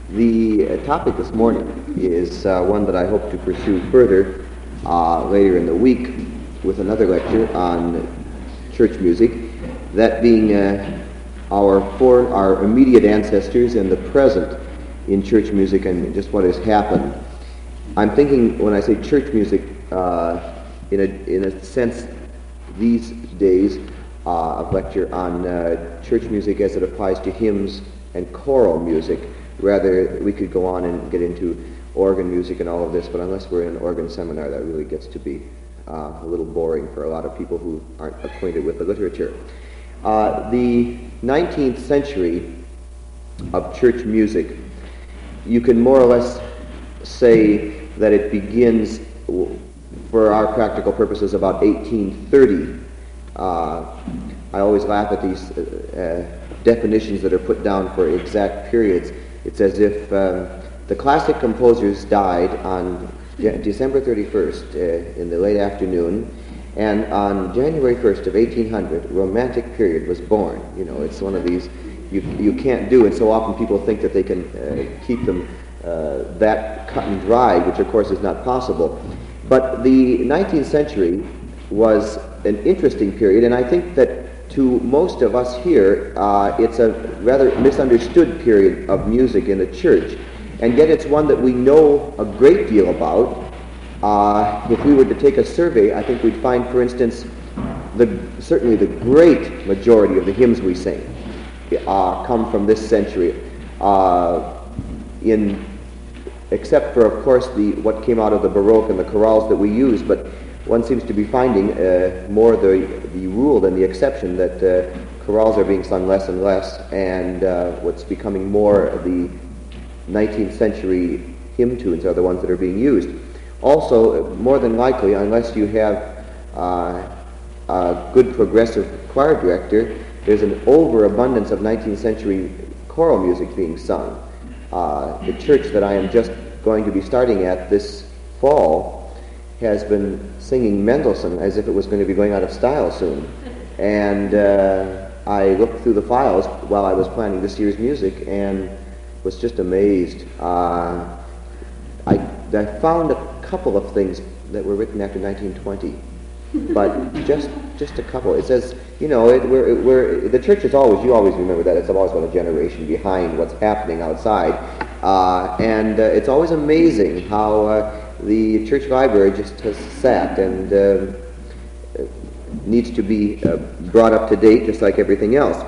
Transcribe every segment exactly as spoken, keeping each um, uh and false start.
The uh, topic this morning is uh, one that I hope to pursue further uh, later in the week with another lecture on church music, that being uh, our for our immediate ancestors and the present in church music and just what has happened. I'm thinking when I say church music, uh, in a in a sense, these days uh, of lecture on uh, church music as it applies to hymns and choral music. Rather, we could go on and get into organ music and all of this, but unless we're in an organ seminar, that really gets to be uh, a little boring for a lot of people who aren't acquainted with the literature. Uh, the nineteenth century of church music, you can more or less say that it begins, for our practical purposes, about eighteen thirty. Uh, I always laugh at these uh, uh, definitions that are put down for exact periods. It's as if um, the classic composers died on De- December thirty-first uh, in the late afternoon, and on January first of eighteen hundred, Romantic period was born. You know, it's one of these you you can't do, and so often people think that they can uh, keep them uh, that cut and dried, which of course is not possible. But the nineteenth century was an interesting period, and I think that to most of us here, uh, it's a rather misunderstood period of music in the church, and yet it's one that we know a great deal about. Uh, if we were to take a survey, I think we'd find, for instance, the certainly the great majority of the hymns we sing uh, come from this century. Uh, in except for, of course, the what came out of the Baroque and the chorales that we use, but one seems to be finding uh, more the the rule than the exception, that uh, chorales are being sung less and less, and uh, what's becoming more the nineteenth century hymn tunes are the ones that are being used. Also, more than likely, unless you have uh, a good progressive choir director, there's an overabundance of nineteenth century choral music being sung. Uh, the church that I am just going to be starting at this fall has been singing Mendelssohn as if it was going to be going out of style soon. And uh, I looked through the files while I was planning this year's music and was just amazed. Uh, I, I found a couple of things that were written after nineteen twenty, but just just a couple. It says, you know, it, we're, it, we're, the church is always, you always remember that, it's always about a generation behind what's happening outside. Uh, and uh, it's always amazing how uh, the church library just has sat and uh, needs to be uh, brought up to date just like everything else.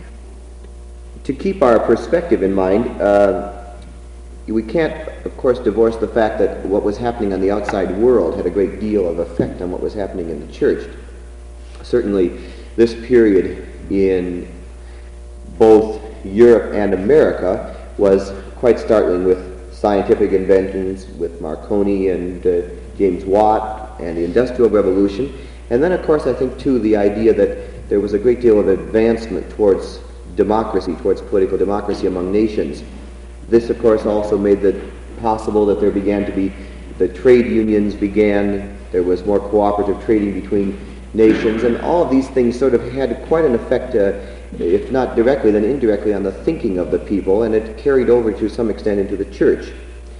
To keep our perspective in mind, uh, we can't, of course, divorce the fact that what was happening on the outside world had a great deal of effect on what was happening in the church. Certainly, this period in both Europe and America was quite startling, with scientific inventions, with Marconi and uh, James Watt and the Industrial Revolution. And then, of course, I think, too, the idea that there was a great deal of advancement towards democracy, towards political democracy among nations. This, of course, also made it possible that there began to be, the trade unions began, there was more cooperative trading between nations, and all of these things sort of had quite an effect, uh, if not directly, then indirectly, on the thinking of the people, and it carried over to some extent into the church.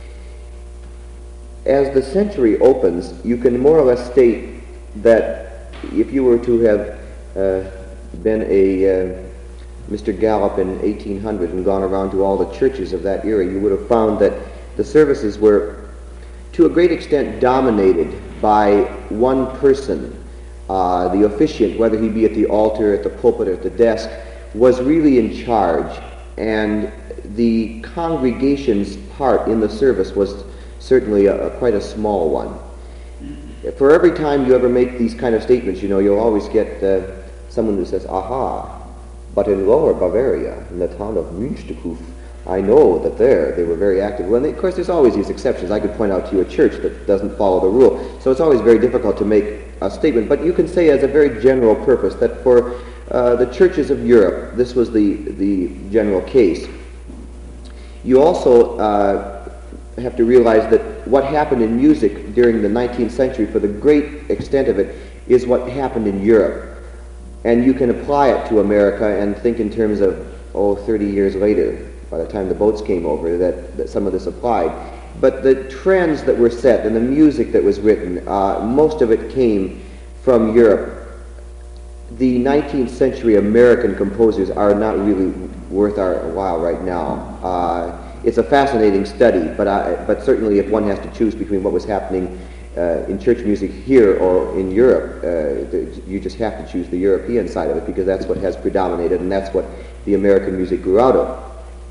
As the century opens, you can more or less state that if you were to have uh, been a uh, Mister Gallup in eighteen hundred and gone around to all the churches of that era, you would have found that the services were, to a great extent, dominated by one person. Uh, the officiant, whether he be at the altar, at the pulpit, or at the desk, was really in charge, and the congregation's part in the service was certainly a, a, quite a small one. For every time you ever make these kind of statements, you know, you'll always get uh, someone who says, aha, but in Lower Bavaria, in the town of Münsterhof, I know that there they were very active. Well, of course, there's always these exceptions. I could point out to you a church that doesn't follow the rule. So it's always very difficult to make a statement. But you can say as a very general purpose that for uh, the churches of Europe, this was the, the general case. You also uh, have to realize that what happened in music during the nineteenth century, for the great extent of it, is what happened in Europe. And you can apply it to America and think in terms of, oh, thirty years later. by the time the boats came over, that, that some of this applied. But the trends that were set and the music that was written, uh, most of it came from Europe. The nineteenth century American composers are not really worth our while right now. Uh, it's a fascinating study, but, I, but certainly if one has to choose between what was happening uh, in church music here or in Europe, uh, you just have to choose the European side of it, because that's what has predominated and that's what the American music grew out of.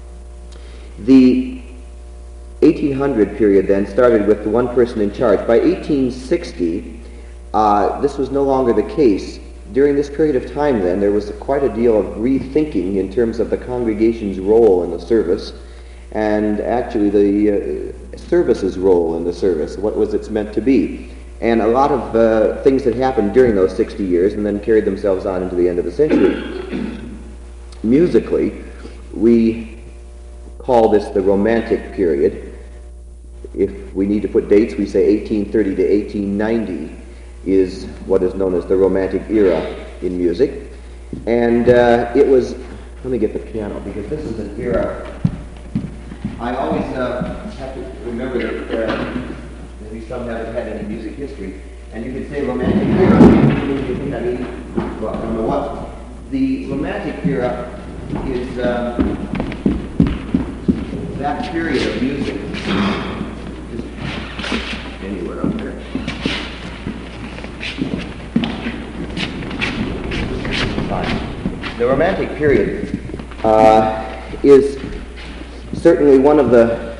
The eighteen hundred period then started with the one person in charge. By eighteen sixty, uh, this was no longer the case. During this period of time then, there was quite a deal of rethinking in terms of the congregation's role in the service, and actually the uh, service's role in the service. What was it meant to be? And a lot of uh, things that happened during those sixty years and then carried themselves on into the end of the century. Musically, we call this the Romantic period. If we need to put dates, we say eighteen thirty to eighteen ninety is what is known as the Romantic era in music. And uh, it was, let me get the piano, because this is an era. I always uh, have to remember that uh, maybe some haven't had any music history, and you could say Romantic era, you think I mean, well, I don't know what. The Romantic era is uh, that period of music. Just anywhere up there. The Romantic period uh, is certainly one of the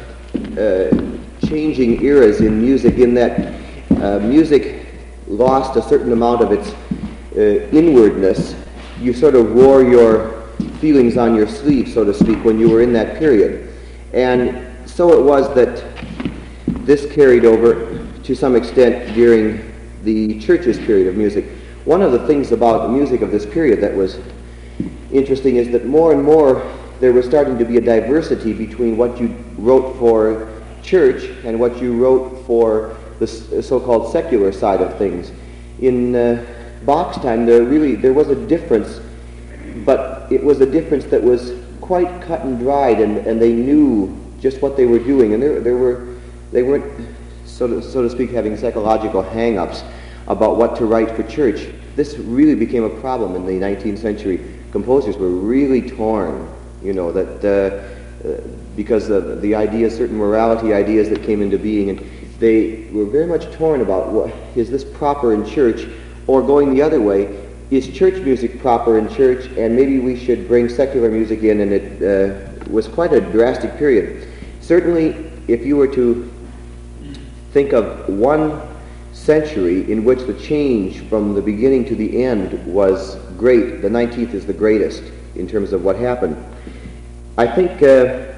uh, changing eras in music, in that uh, music lost a certain amount of its uh, inwardness. You sort of wore your feelings on your sleeve, so to speak, when you were in that period. And so it was that this carried over to some extent during the church's period of music. One of the things about the music of this period that was interesting is that more and more there was starting to be a diversity between what you wrote for church and what you wrote for the so-called secular side of things. In uh, Bach's time, there really there was a difference, but it was a difference that was quite cut and dried, and, and they knew just what they were doing, and there there were they weren't so to, so to speak having psychological hang-ups about what to write for church. This really became a problem in the nineteenth century. Composers were really torn, you know, that uh, uh, because of the ideas, certain morality ideas that came into being, and they were very much torn about what is this proper in church, or going the other way, is church music proper in church, and maybe we should bring secular music in, and it uh, was quite a drastic period. Certainly, if you were to think of one century in which the change from the beginning to the end was great, the nineteenth is the greatest in terms of what happened. I think, uh,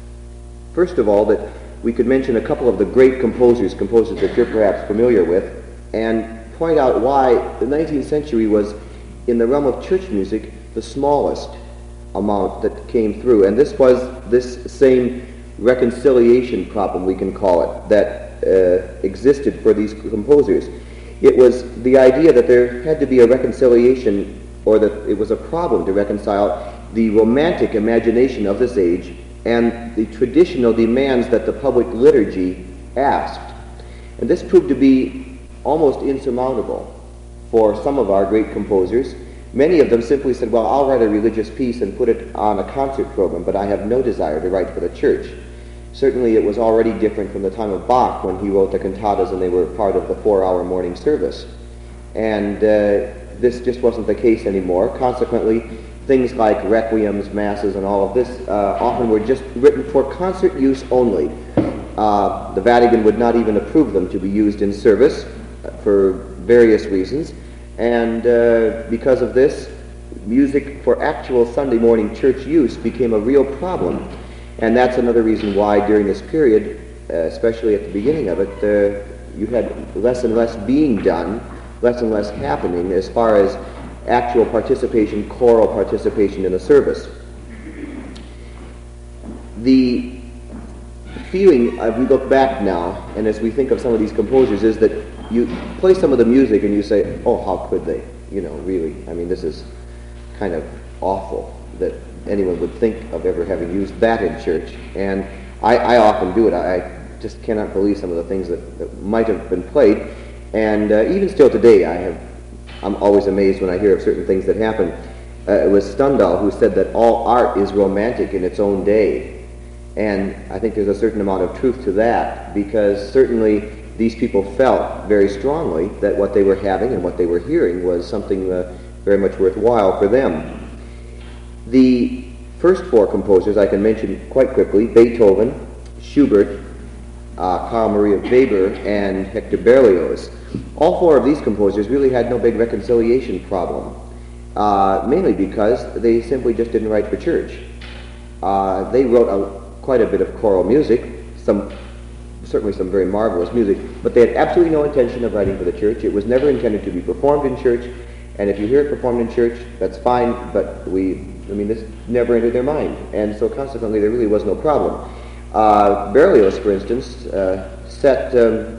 first of all, that we could mention a couple of the great composers, composers that you're perhaps familiar with, and point out why the nineteenth century was, in the realm of church music, the smallest amount that came through. And this was this same reconciliation problem, we can call it, that uh, existed for these composers. It was the idea that there had to be a reconciliation, or that it was a problem to reconcile the romantic imagination of this age and the traditional demands that the public liturgy asked. And this proved to be almost insurmountable for some of our great composers. Many of them simply said, well, I'll write a religious piece and put it on a concert program, but I have no desire to write for the church. Certainly it was already different from the time of Bach, when he wrote the cantatas and they were part of the four-hour morning service. And uh, this just wasn't the case anymore. Consequently, things like requiems, masses, and all of this uh, often were just written for concert use only. Uh, the Vatican would not even approve them to be used in service for various reasons. And uh, because of this, music for actual Sunday morning church use became a real problem. And that's another reason why during this period, uh, especially at the beginning of it, uh, you had less and less being done, less and less happening as far as actual participation, choral participation in the service. The feeling, as we look back now, and as we think of some of these composers, is that you play some of the music and you say, oh, how could they? You know, really, I mean, this is kind of awful. that anyone would think of ever having used that in church. And I, I often do it. I, I just cannot believe some of the things that, that might have been played. And uh, even still today, I have, I'm always amazed when I hear of certain things that happen. Uh, it was Stendhal who said that all art is romantic in its own day. And I think there's a certain amount of truth to that, because certainly these people felt very strongly that what they were having and what they were hearing was something uh, very much worthwhile for them. The first four composers I can mention quite quickly: Beethoven, Schubert, uh, Carl Maria Weber, and Hector Berlioz. All four of these composers really had no big reconciliation problem, uh, mainly because they simply just didn't write for church. Uh, they wrote a, quite a bit of choral music, some certainly some very marvelous music, but they had absolutely no intention of writing for the church. It was never intended to be performed in church, and if you hear it performed in church, that's fine, but we, I mean, this never entered their mind, and so consequently there really was no problem. Uh, Berlioz, for instance, uh, set um,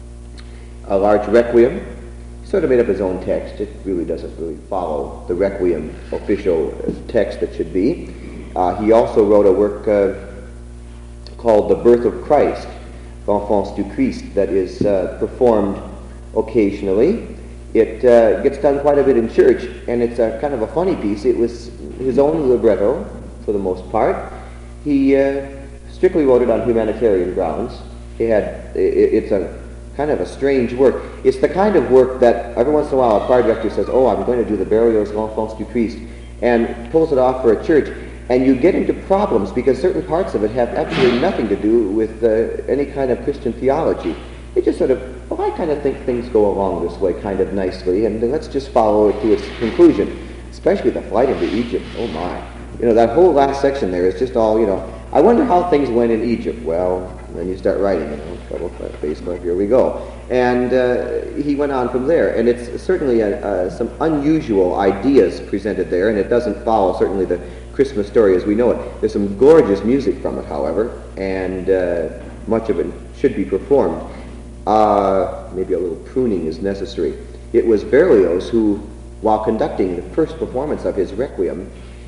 a large requiem. He sort of made up his own text. It really doesn't really follow the requiem official text that should be. Uh, he also wrote a work uh, called The Birth of Christ, L'Enfance du Christ, that is uh, performed occasionally. It uh, gets done quite a bit in church, and it's a kind of a funny piece. It was his own libretto, for the most part. He uh, strictly wrote it on humanitarian grounds. It had, it, it's a kind of a strange work. It's the kind of work that every once in a while a choir director says, oh, I'm going to do the Berlioz L'Enfance du Christ, and pulls it off for a church. And you get into problems because certain parts of it have absolutely nothing to do with uh, any kind of Christian theology. It just sort of, well, I kind of think things go along this way kind of nicely, and let's just follow it to its conclusion. Especially the flight into Egypt. Oh my. You know, that whole last section there is just all, you know, I wonder how things went in Egypt. Well, then you start writing, you know, double face, here we go. And uh, he went on from there. And it's certainly a, uh, some unusual ideas presented there, and it doesn't follow certainly the Christmas story as we know it. There's some gorgeous music from it, however, and uh, much of it should be performed. Uh, maybe a little pruning is necessary. It was Berlioz who, while conducting the first performance of his Requiem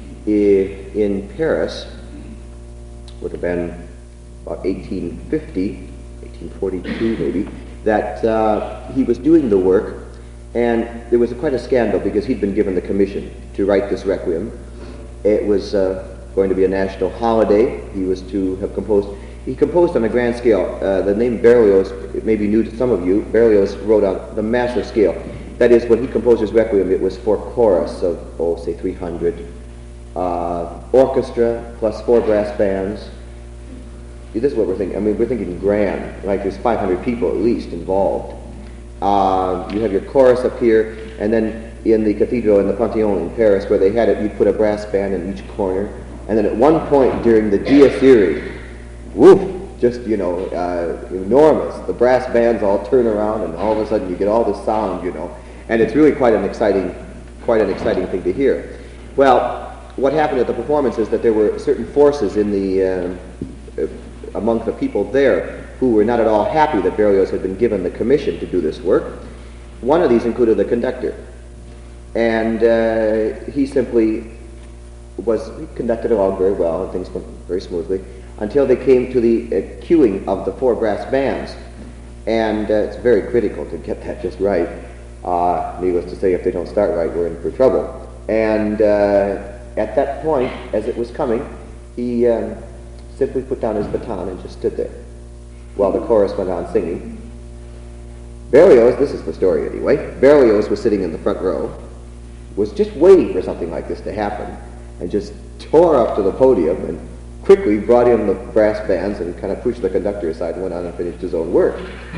in Paris, would have been about eighteen fifty, eighteen forty-two maybe, that uh, he was doing the work, and there was a, quite a scandal because he'd been given the commission to write this Requiem. It was uh, going to be a national holiday. He was to have composed, he composed on a grand scale. Uh, the name Berlioz, it may be new to some of you. Berlioz wrote on the massive scale. That is, when he composed his Requiem, it was for chorus of, oh, say three hundred, uh, orchestra plus four brass bands. This is what we're thinking. I mean, we're thinking grand, like there's five hundred people at least involved. Uh, you have your chorus up here, and then in the cathedral in the Panthéon in Paris, where they had it, you'd put a brass band in each corner, and then at one point during the Dies Irae, woof, just, you know, uh, enormous. The brass bands all turn around, and all of a sudden you get all this sound, you know, and it's really quite an exciting, quite an exciting thing to hear. Well, what happened at the performance is that there were certain forces in the uh, among the people there who were not at all happy that Berlioz had been given the commission to do this work. One of these included the conductor. And uh, he simply was, he conducted it all very well, and things went very smoothly, until they came to the uh, cueing of the four brass bands. And uh, it's very critical to get that just right. Uh, needless to say, if they don't start right, we're in for trouble. And uh, at that point, as it was coming, he um, simply put down his baton and just stood there while the chorus went on singing. Berlioz, this is the story anyway, Berlioz was sitting in the front row, was just waiting for something like this to happen, and just tore up to the podium and quickly brought in the brass bands and kind of pushed the conductor aside and went on and finished his own work.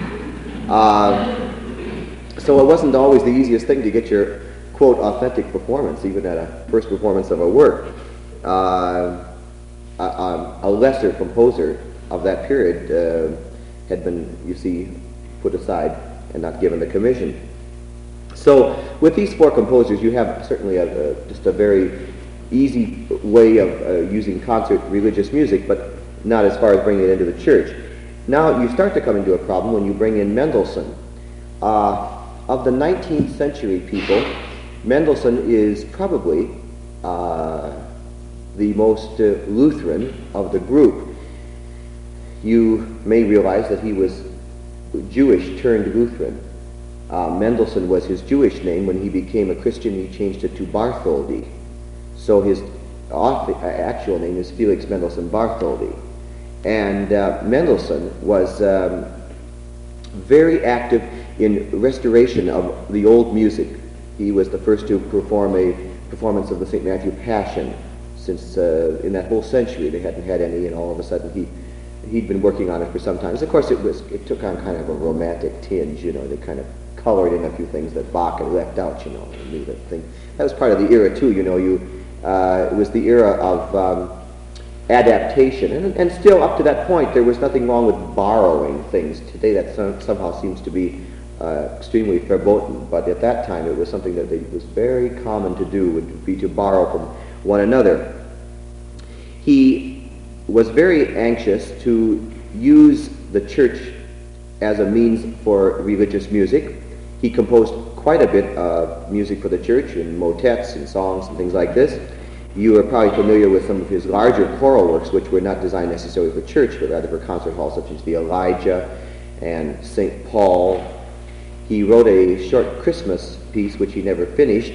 Uh, so it wasn't always the easiest thing to get your, quote, authentic performance, even at a first performance of a work. Uh, a, a lesser composer of that period uh, had been, you see, put aside and not given the commission. So with these four composers, you have certainly a, a, just a very easy way of uh, using concert religious music, but not as far as bringing it into the church. Now you start to come into a problem when you bring in Mendelssohn. Uh, of the nineteenth century people, Mendelssohn is probably uh, the most uh, Lutheran of the group. You may realize that he was Jewish turned Lutheran. Uh, Mendelssohn was his Jewish name. When he became a Christian, he changed it to Bartholdy. So his actual name is Felix Mendelssohn Bartholdy. And uh, Mendelssohn was um, very active in restoration of the old music. He was the first to perform a performance of the Saint Matthew Passion, since uh, in that whole century they hadn't had any, and all of a sudden he he'd been working on it for some time. Of course, it was it took on kind of a romantic tinge, you know. They kind of colored in a few things that Bach had left out, you know. Knew that thing. That was part of the era too, you know. You uh, it was the era of um, adaptation, and and still up to that point there was nothing wrong with borrowing things. Today that some, somehow seems to be uh, extremely verboten, but at that time it was something that it was very common to do, would be to borrow from one another. He was very anxious to use the church as a means for religious music. He composed quite a bit of music for the church, in motets and songs and things like this. You are probably familiar with some of his larger choral works, which were not designed necessarily for church, but rather for concert halls, such as the Elijah and Saint Paul. He wrote a short Christmas piece, which he never finished,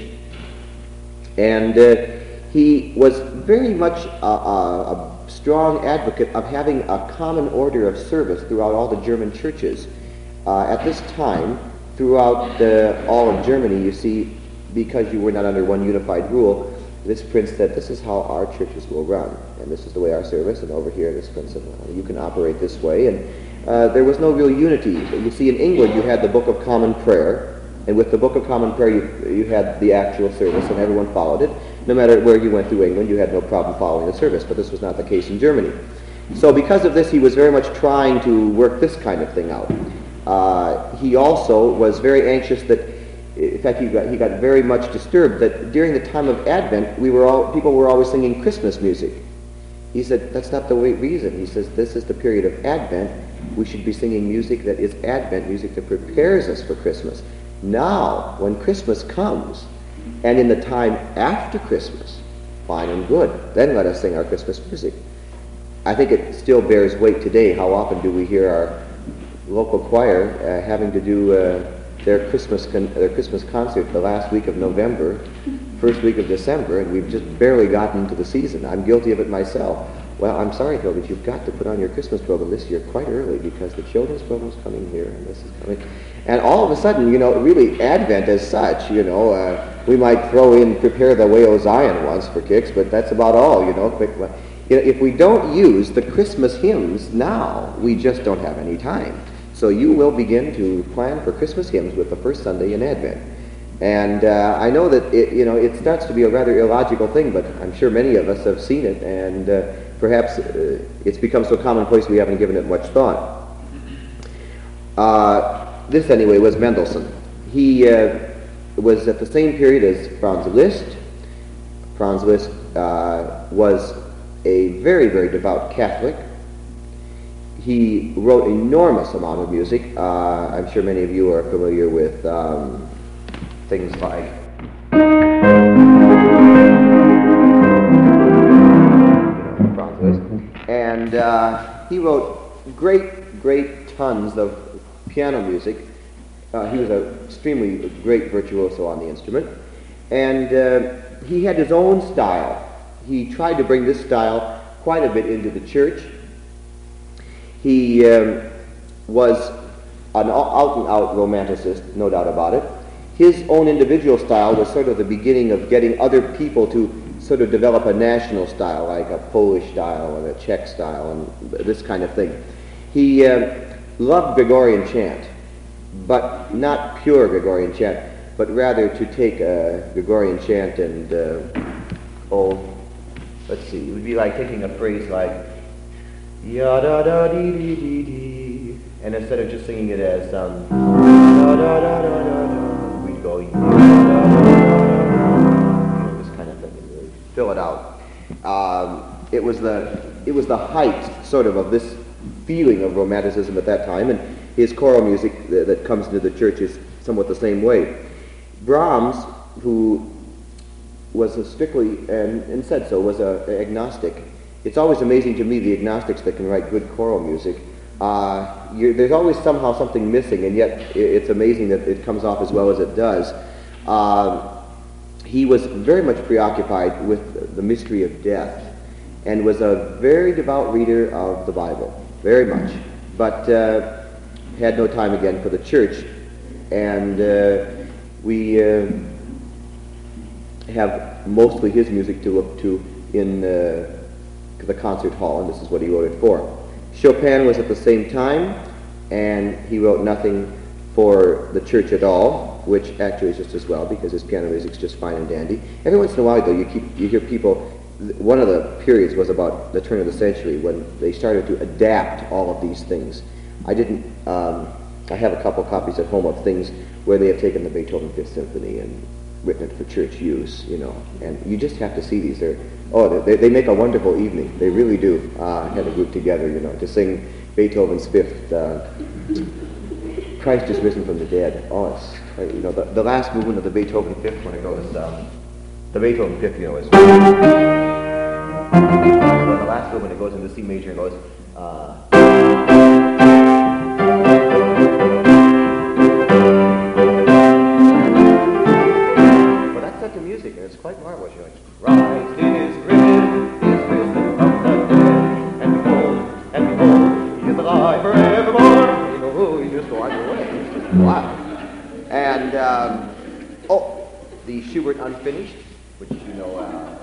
and uh, he was very much a, a, a strong advocate of having a common order of service throughout all the German churches. Uh, at this time, throughout uh, all of Germany, you see, because you were not under one unified rule, this prince said, this is how our churches will run, and this is the way our service, and over here this prince said, well, you can operate this way, and uh, there was no real unity. You see, in England you had the Book of Common Prayer, and with the Book of Common Prayer you, you had the actual service, and everyone followed it. No matter where you went through England, you had no problem following the service, but this was not the case in Germany. So because of this, he was very much trying to work this kind of thing out. Uh, he also was very anxious that, in fact, he got, he got very much disturbed that during the time of Advent, we were all, people were always singing Christmas music. He said, that's not the way, reason. He says, this is the period of Advent. We should be singing music that is Advent, music that prepares us for Christmas. Now, when Christmas comes, and in the time after Christmas, fine and good, then let us sing our Christmas music. I think it still bears weight today. How often do we hear our local choir uh, having to do uh, their Christmas con- their Christmas concert the last week of November, first week of December, and we've just barely gotten into the season. I'm guilty of it myself. Well, I'm sorry, Phil, but you've got to put on your Christmas program this year quite early, because the children's program's coming here, and this is coming. And all of a sudden, you know, really Advent as such, you know, uh, we might throw in Prepare the Way, O Zion once for kicks, but that's about all, you know. Quick, you know, if we don't use the Christmas hymns now, we just don't have any time. So you will begin to plan for Christmas hymns with the first Sunday in Advent. And uh, I know that, it, you know, it starts to be a rather illogical thing, but I'm sure many of us have seen it, and uh, perhaps uh, it's become so commonplace we haven't given it much thought. Uh, this, anyway, was Mendelssohn. He uh, was at the same period as Franz Liszt. Franz Liszt uh, was a very, very devout Catholic. He wrote an enormous amount of music. Uh, I'm sure many of you are familiar with um, things like you know, Franz Liszt. And uh, he wrote great, great tons of piano music. Uh, he was an extremely great virtuoso on the instrument. And uh, he had his own style. He tried to bring this style quite a bit into the church. He um, was an out-and-out romanticist, no doubt about it. His own individual style was sort of the beginning of getting other people to sort of develop a national style, like a Polish style and a Czech style and this kind of thing. He uh, loved Gregorian chant, but not pure Gregorian chant, but rather to take a Gregorian chant and, uh, oh, let's see, it would be like taking a phrase like, ya-da-da-dee-dee-dee-dee, and instead of just singing it as, um, da-da-da-da-da-da, we'd go, ya-da-da-da-da-da, you know, this kind of thing, and really fill it out. Um, it was the, it was the height, sort of, of this feeling of romanticism at that time, and his choral music that, that comes into the church is somewhat the same way. Brahms, who was a strictly, and, and said so, was a, a agnostic. It's always amazing to me, the agnostics that can write good choral music. Uh, you're, there's always somehow something missing, and yet it, it's amazing that it comes off as well as it does. Uh, he was very much preoccupied with the mystery of death, and was a very devout reader of the Bible, very much, but uh, had no time again for the church. And uh, we uh, have mostly his music to look to in uh, the concert hall, and this is what he wrote it for. Chopin was at the same time, and he wrote nothing for the church at all, which actually is just as well, because his piano music's just fine and dandy. Every once in a while, though, you keep you hear people. One of the periods was about the turn of the century when they started to adapt all of these things. I didn't. Um, I have a couple copies at home of things where they have taken the Beethoven Fifth Symphony and written it for church use, you know. And you just have to see these. They're oh, they, they make a wonderful evening. They really do. Uh, have a group together, you know, to sing Beethoven's Fifth. Uh, Christ is risen from the dead. Oh, it's you know the, the last movement of the Beethoven Fifth when it goes. Um, the Beethoven Fifth, you know, is. The last movement it goes into C major and goes. Uh, well, that's such a music, and it's quite marvelous. You're like, Christ is risen, is risen from the dead, and behold, and behold, he is alive forevermore. You know, you just go on your way. It's just wow. And um, oh, the Schubert Unfinished, which you know. Uh,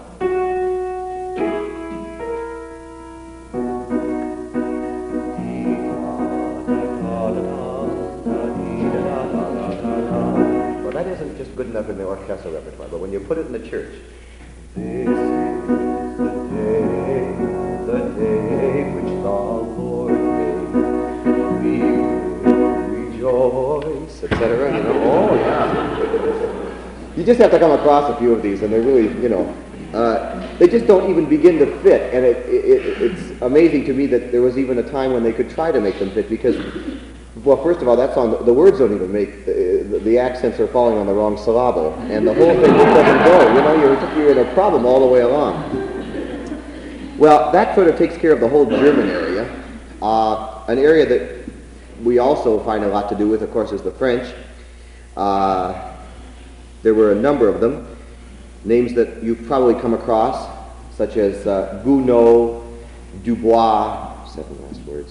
Well, that isn't just good enough in the orchestral repertoire, but when you put it in the church, this is the day, the day which the Lord made. We will rejoice, et cetera. You know, oh yeah. You just have to come across a few of these, and they're really, you know, uh, they just don't even begin to fit. And it, it, it's amazing to me that there was even a time when they could try to make them fit, because. Well, first of all, that song, the words don't even make, the, the accents are falling on the wrong syllable, and the whole thing just doesn't go. You know, you're, you're in a problem all the way along. Well, that sort of takes care of the whole German area. Uh, an area that we also find a lot to do with, of course, is the French. Uh, there were a number of them, names that you've probably come across, such as uh, Gounod, Dubois, seven last words,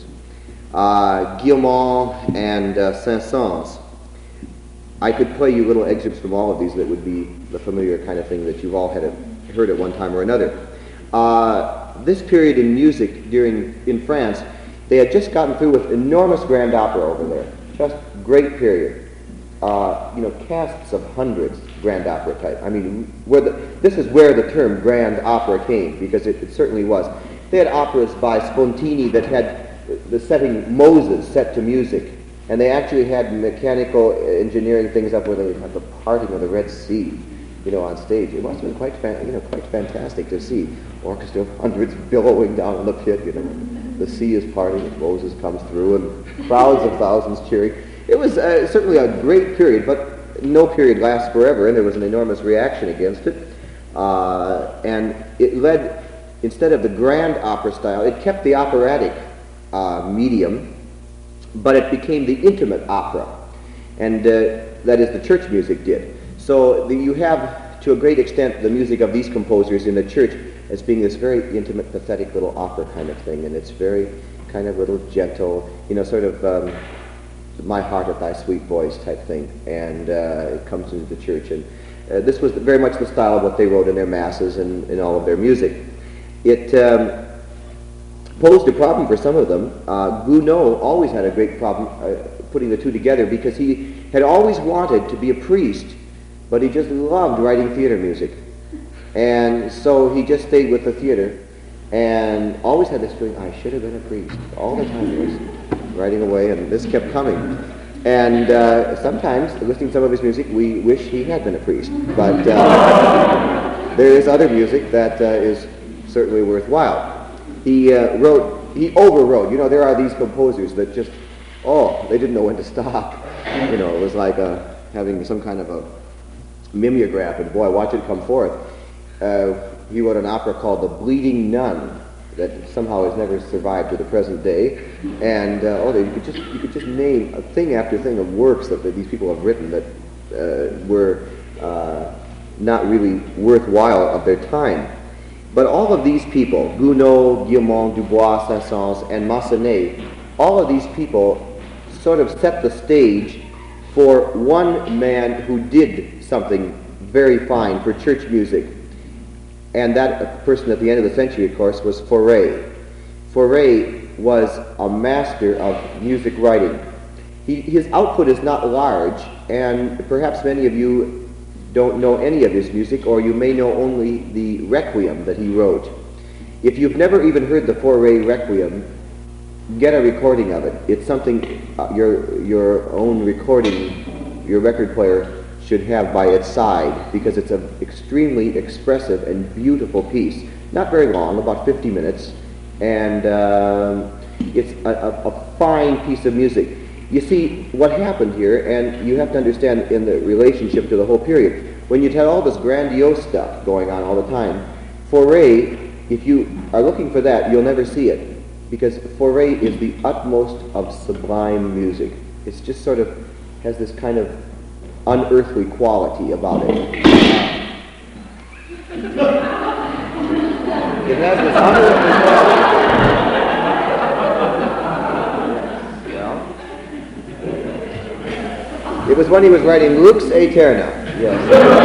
Uh, Guillemot, and uh, Saint-Saëns. I could play you little excerpts from all of these that would be the familiar kind of thing that you've all had a, heard at one time or another. Uh, this period in music during in France, they had just gotten through with enormous grand opera over there. Just great period. Uh, you know, casts of hundreds, grand opera type. I mean, where the, this is where the term grand opera came, because it, it certainly was. They had operas by Spontini that had the setting Moses set to music, and they actually had mechanical engineering things up where they had the parting of the Red Sea, you know, on stage. It must have been quite, fan, you know, quite fantastic to see orchestra of hundreds billowing down in the pit. You know, the sea is parting, and Moses comes through, and crowds of thousands cheering. It was uh, certainly a great period, but no period lasts forever, and there was an enormous reaction against it, uh, and it led, instead of the grand opera style, it kept the operatic Uh, medium, but it became the intimate opera, and uh, that is the church music did. So the, you have, to a great extent, the music of these composers in the church as being this very intimate, pathetic little opera kind of thing, and it's very kind of little gentle, you know, sort of um, my heart at thy sweet voice type thing, and uh, it comes into the church, and uh, this was very much the style of what they wrote in their masses and in all of their music. It um, posed a problem for some of them. Uh, Gounod always had a great problem uh, putting the two together, because he had always wanted to be a priest, but he just loved writing theater music. And so he just stayed with the theater and always had this feeling, I should have been a priest. All the time he was writing away, and this kept coming. And uh, sometimes, listening to some of his music, we wish he had been a priest. But uh, there is other music that uh, is certainly worthwhile. He uh, wrote, he overwrote. You know, there are these composers that just, oh, they didn't know when to stop. You know, it was like uh, having some kind of a mimeograph, and boy, watch it come forth. uh, he wrote an opera called The Bleeding Nun that somehow has never survived to the present day. And uh, oh, you could just you could just name a thing after thing of works that, that these people have written that uh, were uh, not really worthwhile of their time. But all of these people, Gounod, Guillemot, Dubois, Saint-Saëns, and Massenet, all of these people sort of set the stage for one man who did something very fine for church music. And that person at the end of the century, of course, was Fauré. Fauré was a master of music writing. He, his output is not large, and perhaps many of you don't know any of his music, or you may know only the Requiem that he wrote. If you've never even heard the Fauré Requiem, get a recording of it. It's something uh, your your own recording, your record player should have by its side, because it's an extremely expressive and beautiful piece. Not very long, about fifty minutes, and uh, it's a, a, a fine piece of music. You see, what happened here, and you have to understand in the relationship to the whole period, when you had all this grandiose stuff going on all the time, Fauré, if you are looking for that, you'll never see it, because Fauré is the utmost of sublime music. It's just sort of has this kind of unearthly quality about it. It has this unearthly quality. It was when he was writing Lux Aeterna. Yes.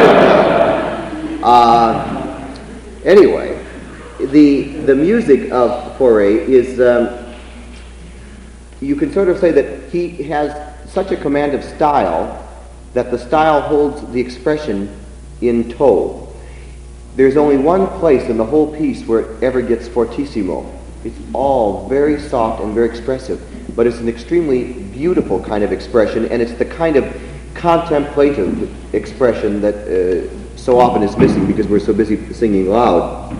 uh, anyway, the the music of Fauré is, um, you can sort of say that he has such a command of style that the style holds the expression in tow. There's only one place in the whole piece where it ever gets fortissimo. It's all very soft and very expressive, but it's an extremely beautiful kind of expression, and it's the kind of contemplative expression that uh, so often is missing because we're so busy singing loud.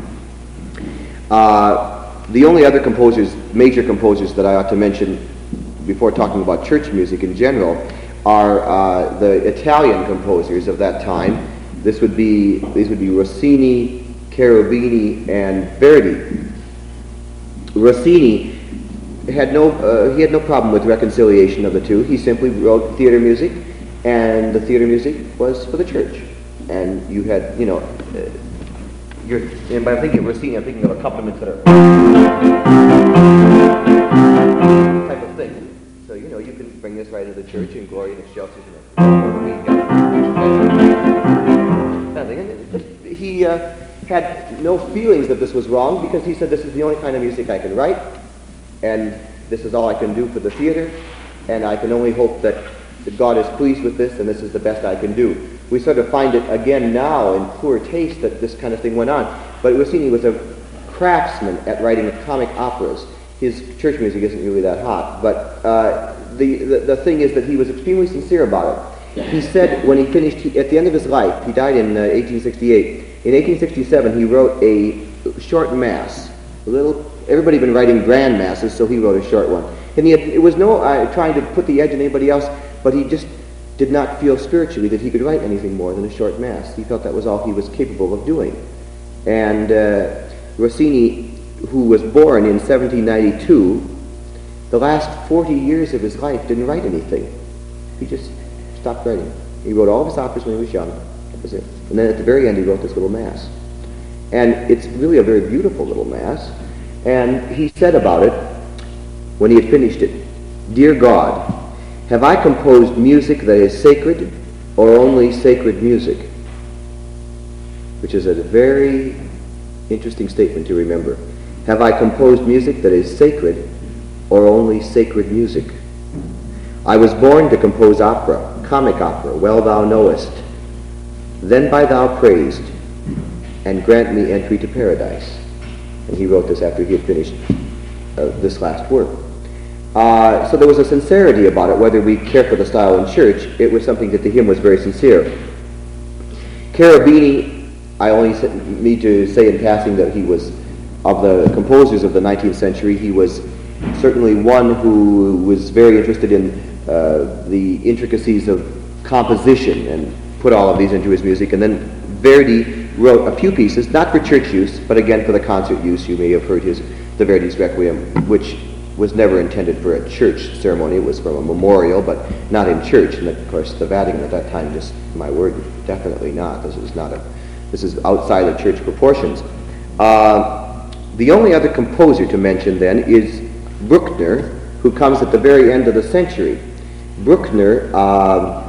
Uh, the only other composers, major composers that I ought to mention before talking about church music in general are uh, the Italian composers of that time. This would be these would be Rossini, Cherubini, and Verdi. Rossini had no uh, he had no problem with reconciliation of the two. He simply wrote theater music, and the theater music was for the church. And you had, you know, uh, you're, and by thinking of Rossini, I'm thinking of accompaniments that are type of thing. So you know, you can bring this right into the church in Gloria in Excelsis. Nothing. And he uh, had no feelings that this was wrong, because he said, this is the only kind of music I can write, and this is all I can do for the theater, and I can only hope that, that God is pleased with this, and this is the best I can do. We sort of find it again now in poor taste that this kind of thing went on. But Rossini was a craftsman at writing comic operas. His church music isn't really that hot, but uh, the, the, the thing is that he was extremely sincere about it. He said when he finished, he, at the end of his life, he died in uh, eighteen sixty-eight. In eighteen sixty-seven, he wrote a short mass. A little, everybody had been writing grand masses, so he wrote a short one. And he had, it was no uh, trying to put the edge on anybody else, but he just did not feel spiritually that he could write anything more than a short mass. He felt that was all he was capable of doing. And uh, Rossini, who was born in seventeen ninety-two, the last forty years of his life didn't write anything. He just stopped writing. He wrote all of his operas when he was young. That was it. And then at the very end, he wrote this little mass. And it's really a very beautiful little mass. And he said about it, when he had finished it, "Dear God, have I composed music that is sacred, or only sacred music?" Which is a very interesting statement to remember. Have I composed music that is sacred, or only sacred music? I was born to compose opera, comic opera, well thou knowest. Then by thou praised, and grant me entry to paradise. And he wrote this after he had finished uh, this last work. Uh, so there was a sincerity about it, whether we care for the style in church. It was something that to him was very sincere. Cherubini, I only need to say in passing that he was, of the composers of the nineteenth century, he was certainly one who was very interested in uh, the intricacies of composition and put all of these into his music. And then Verdi wrote a few pieces, not for church use, but again for the concert use. You may have heard his the Verdi's Requiem, which was never intended for a church ceremony. It was for a memorial, but not in church. And of course, the Vatican at that time just, my word, definitely not. This is not a, this is outside of church proportions. Uh, the only other composer to mention then is Bruckner, who comes at the very end of the century. Bruckner uh,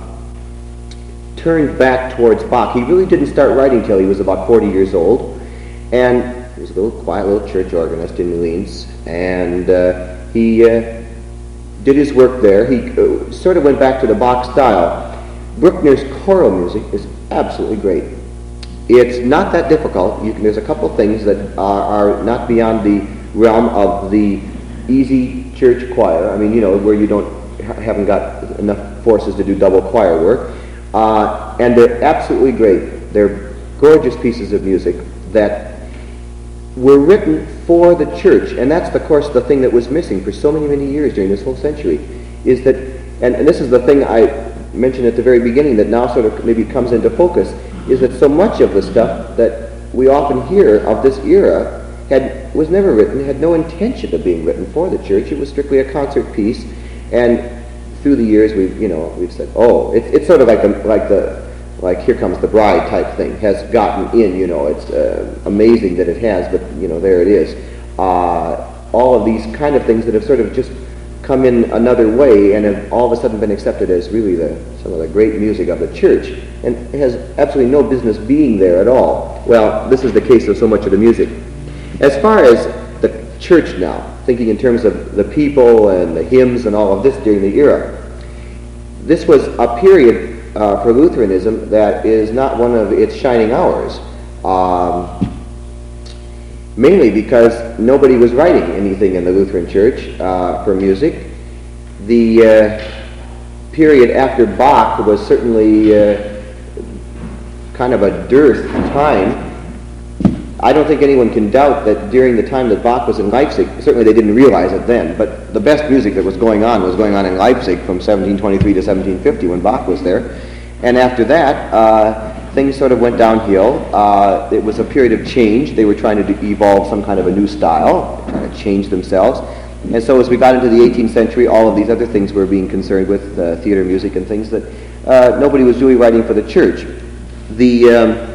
turned back towards Bach. He really didn't start writing till he was about forty years old, and he was a little quiet little church organist in Linz, and uh, he uh, did his work there. He uh, sort of went back to the Bach style. Bruckner's choral music is absolutely great. It's not that difficult. You can, there's a couple things that are, are not beyond the realm of the easy church choir. I mean, you know, where you don't haven't got enough forces to do double choir work. Uh, and they're absolutely great. They're gorgeous pieces of music that were written for the church. And that's, of course, the thing that was missing for so many, many years during this whole century, is that, and, and this is the thing I mentioned at the very beginning that now sort of maybe comes into focus, is that so much of the stuff that we often hear of this era had was never written, had no intention of being written for the church. It was strictly a concert piece, and through the years we've you know we've said, oh, it's it's sort of like the like the like Here Comes the Bride type thing has gotten in. You know, it's uh, amazing that it has, but you know there it is. Uh, all of these kind of things that have sort of just come in another way and have all of a sudden been accepted as really the some of the great music of the church, and has absolutely no business being there at all. Well, this is the case of so much of the music. As far as the church now, thinking in terms of the people and the hymns and all of this during the era, this was a period uh, for Lutheranism that is not one of its shining hours, um, mainly because nobody was writing anything in the Lutheran Church uh, for music. The uh, period after Bach was certainly uh, kind of a dearth time. I don't think anyone can doubt that during the time that Bach was in Leipzig, certainly they didn't realize it then, but the best music that was going on was going on in Leipzig from seventeen twenty-three to seventeen fifty when Bach was there. And after that, uh, things sort of went downhill. Uh, it was a period of change. They were trying to evolve some kind of a new style, trying to change themselves. And so as we got into the eighteenth century, all of these other things were being concerned with, uh, theater music and things that uh, nobody was really writing for the church. The um,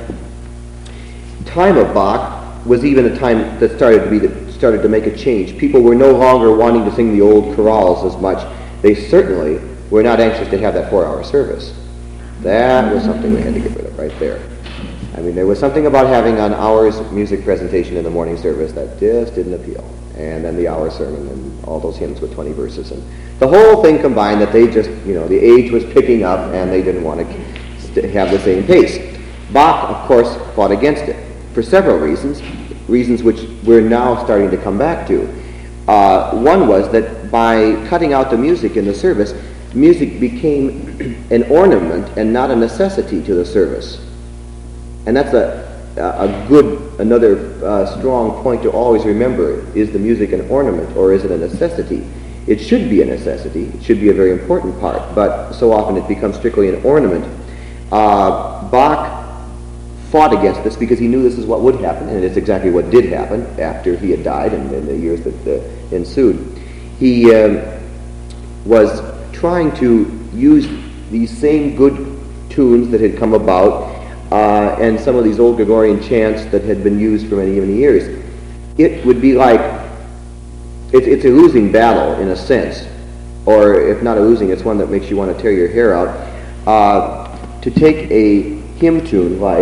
time of Bach was even a time that started to be the, started to make a change. People were no longer wanting to sing the old chorales as much. They certainly were not anxious to have that four-hour service. That was something we had to get rid of right there. I mean, there was something about having an hour's music presentation in the morning service that just didn't appeal. And then the hour sermon and all those hymns with twenty verses. And the whole thing combined that they just, you know, the age was picking up and they didn't want to have the same pace. Bach, of course, fought against it for several reasons, reasons which we're now starting to come back to. Uh, one was that by cutting out the music in the service, music became an ornament and not a necessity to the service. And that's a, a good, another uh, strong point to always remember. Is the music an ornament or is it a necessity? It should be a necessity. It should be a very important part, but so often it becomes strictly an ornament. Uh, Bach fought against this because he knew this is what would happen, and it's exactly what did happen after he had died and in the years that uh, ensued. He um, was trying to use these same good tunes that had come about uh, and some of these old Gregorian chants that had been used for many, many years. It would be like, it, it's a losing battle in a sense, or if not a losing, it's one that makes you want to tear your hair out, uh, to take a hymn tune like,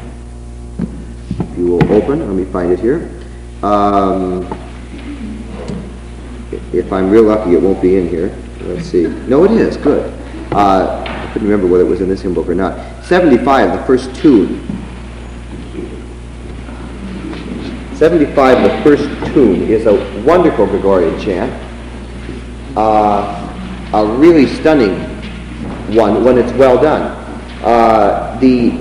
if you will open, let me find it here. Um, if I'm real lucky, it won't be in here. Let's see. No, it is. Good. Uh, I couldn't remember whether it was in this hymn book or not. seventy-five, the first tune. seventy-five, the first tune, is a wonderful Gregorian chant. Uh, a really stunning one when it's well done. Uh, the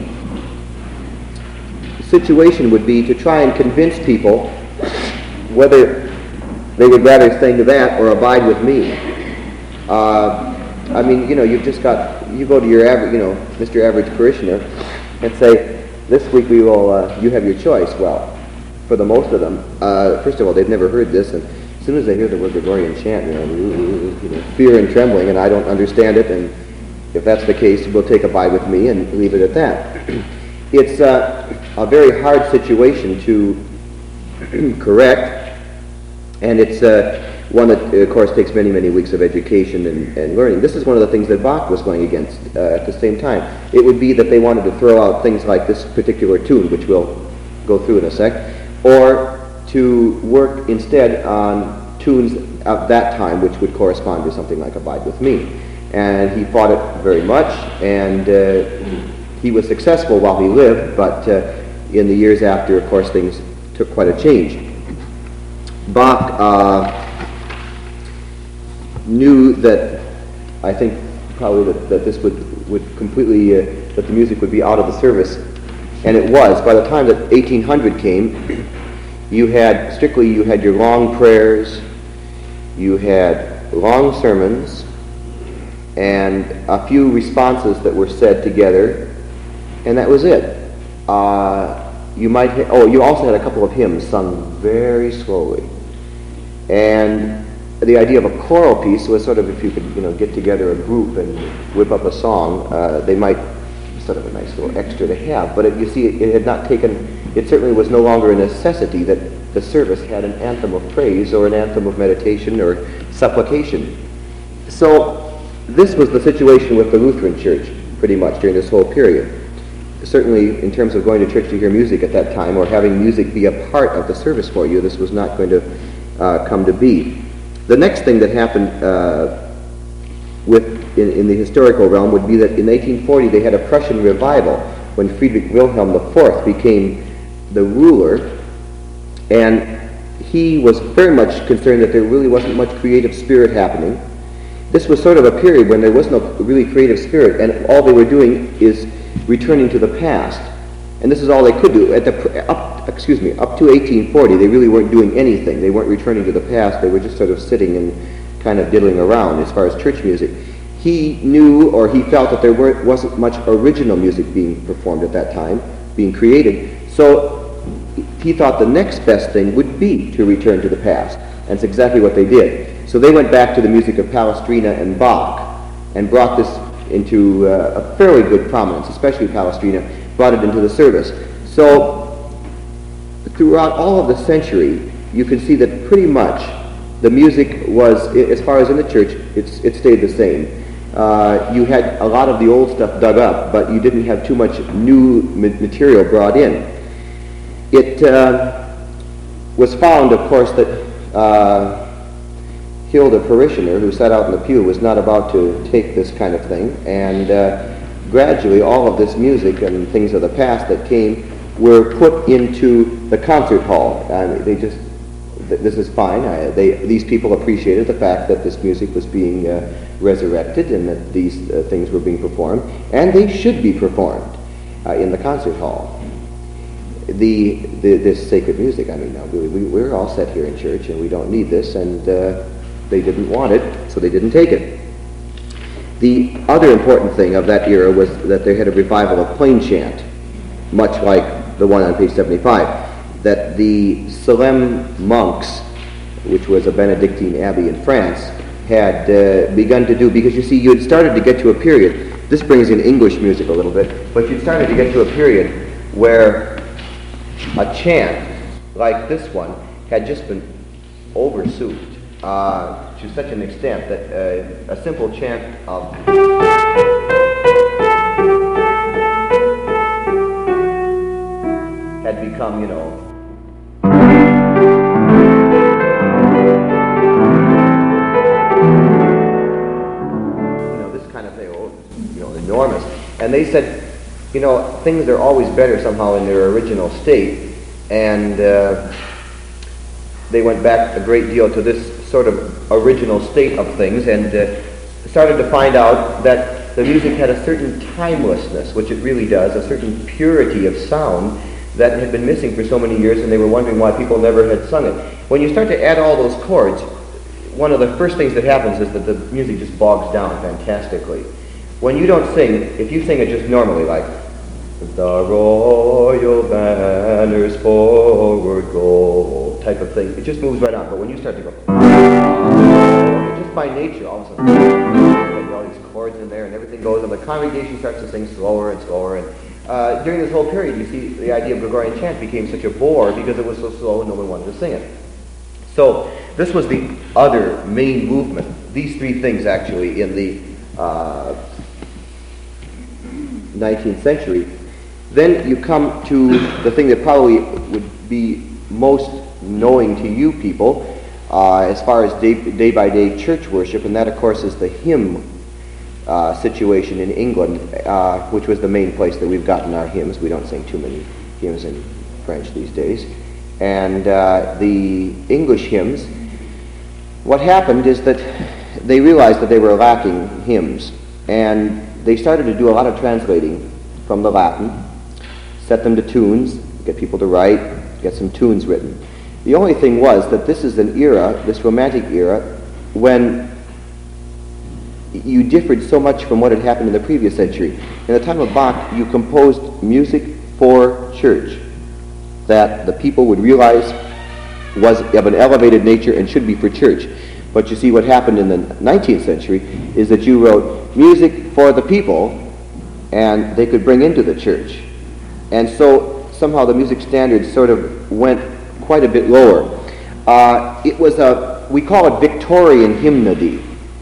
situation would be to try and convince people whether they would rather sing that or Abide With Me. Uh, I mean, you know, you've just got, you go to your average, you know, Mister Average Parishioner and say, this week we will, uh, you have your choice. Well, for the most of them, uh, first of all, they've never heard this, and as soon as they hear the word Gregorian chant, you know, you know, fear and trembling, and I don't understand it, and if that's the case, we'll take Abide With Me and leave it at that. It's uh, a very hard situation to correct, and it's uh, one that, of course, takes many, many weeks of education and, and learning. This is one of the things that Bach was going against uh, at the same time. It would be that they wanted to throw out things like this particular tune, which we'll go through in a sec, or to work instead on tunes of that time which would correspond to something like Abide With Me. And he fought it very much, and uh, he was successful while he lived, but uh, in the years after, of course, things took quite a change. Bach uh, knew that, I think probably that, that this would, would completely, uh, that the music would be out of the service, and it was. By the time that eighteen hundred came, you had, strictly you had your long prayers, you had long sermons, and a few responses that were said together, and that was it. Uh, you might, ha- oh, you also had a couple of hymns sung very slowly, and the idea of a choral piece was sort of, if you could, you know, get together a group and whip up a song, uh, they might, sort of a nice little extra to have. But it, you see, it, it had not taken, it certainly was no longer a necessity that the service had an anthem of praise or an anthem of meditation or supplication. So this was the situation with the Lutheran Church, pretty much, during this whole period. Certainly, in terms of going to church to hear music at that time, or having music be a part of the service for you, this was not going to uh, come to be. The next thing that happened uh, with in, in the historical realm would be that in eighteen forty they had a Prussian revival when Friedrich Wilhelm the Fourth became the ruler, and he was very much concerned that there really wasn't much creative spirit happening. This was sort of a period when there was no really creative spirit, and all they were doing is returning to the past. And this is all they could do. At the up, excuse me, up to eighteen forty, they really weren't doing anything. They weren't returning to the past. They were just sort of sitting and kind of diddling around as far as church music. He knew, or he felt, that there weren't, wasn't much original music being performed at that time, being created. So he thought the next best thing would be to return to the past. And it's exactly what they did. So they went back to the music of Palestrina and Bach and brought this into uh, a fairly good prominence, especially Palestrina, brought it into the service. So throughout all of the century, you can see that pretty much the music was, as far as in the church, it's, it stayed the same. Uh, you had a lot of the old stuff dug up, but you didn't have too much new ma- material brought in. It uh, was found, of course, that uh, Hilda parishioner who sat out in the pew was not about to take this kind of thing, and uh, gradually all of this music and things of the past that came were put into the concert hall. And they just, th- this is fine. I, they, these people appreciated the fact that this music was being uh, resurrected and that these uh, things were being performed, and they should be performed uh, in the concert hall. The, the this sacred music, I mean, now we, we, we're all set here in church and we don't need this, and uh, they didn't want it, so they didn't take it. The other important thing of that era was that they had a revival of plain chant, much like the one on page seventy-five, that the Salem monks, which was a Benedictine abbey in France, had uh, begun to do, because you see, you had started to get to a period, this brings in English music a little bit, but you'd started to get to a period where a chant like this one had just been oversouped uh, to such an extent that uh, a simple chant of had become, you know, you know, this kind of thing, you know, enormous. And they said, you know, things are always better somehow in their original state, and uh, they went back a great deal to this sort of original state of things, and uh, started to find out that the music had a certain timelessness, which it really does, a certain purity of sound that had been missing for so many years, and they were wondering why people never had sung it. When you start to add all those chords, one of the first things that happens is that the music just bogs down fantastically. When you don't sing, if you sing it just normally, like the royal banners forward go, type of thing. It just moves right on. But when you start to go, just by nature, all of a sudden, you get all these chords in there and everything goes, and the congregation starts to sing slower and slower. And uh, during this whole period, you see, the idea of Gregorian chant became such a bore because it was so slow and no one wanted to sing it. So this was the other main movement. These three things, actually, in the uh, nineteenth century. Then you come to the thing that probably would be most knowing to you people uh, as far as day, day by day church worship, and that, of course, is the hymn uh, situation in England, uh, which was the main place that we've gotten our hymns. We don't sing too many hymns in French these days. And uh, the English hymns, what happened is that they realized that they were lacking hymns, and they started to do a lot of translating from the Latin, set them to tunes, get people to write, get some tunes written. The only thing was that this is an era, this Romantic era, when you differed so much from what had happened in the previous century. In the time of Bach, you composed music for church that the people would realize was of an elevated nature and should be for church. But you see, what happened in the nineteenth century is that you wrote music for the people and they could bring into the church. And so somehow the music standards sort of went quite a bit lower. Uh, it was a, we call it Victorian hymnody.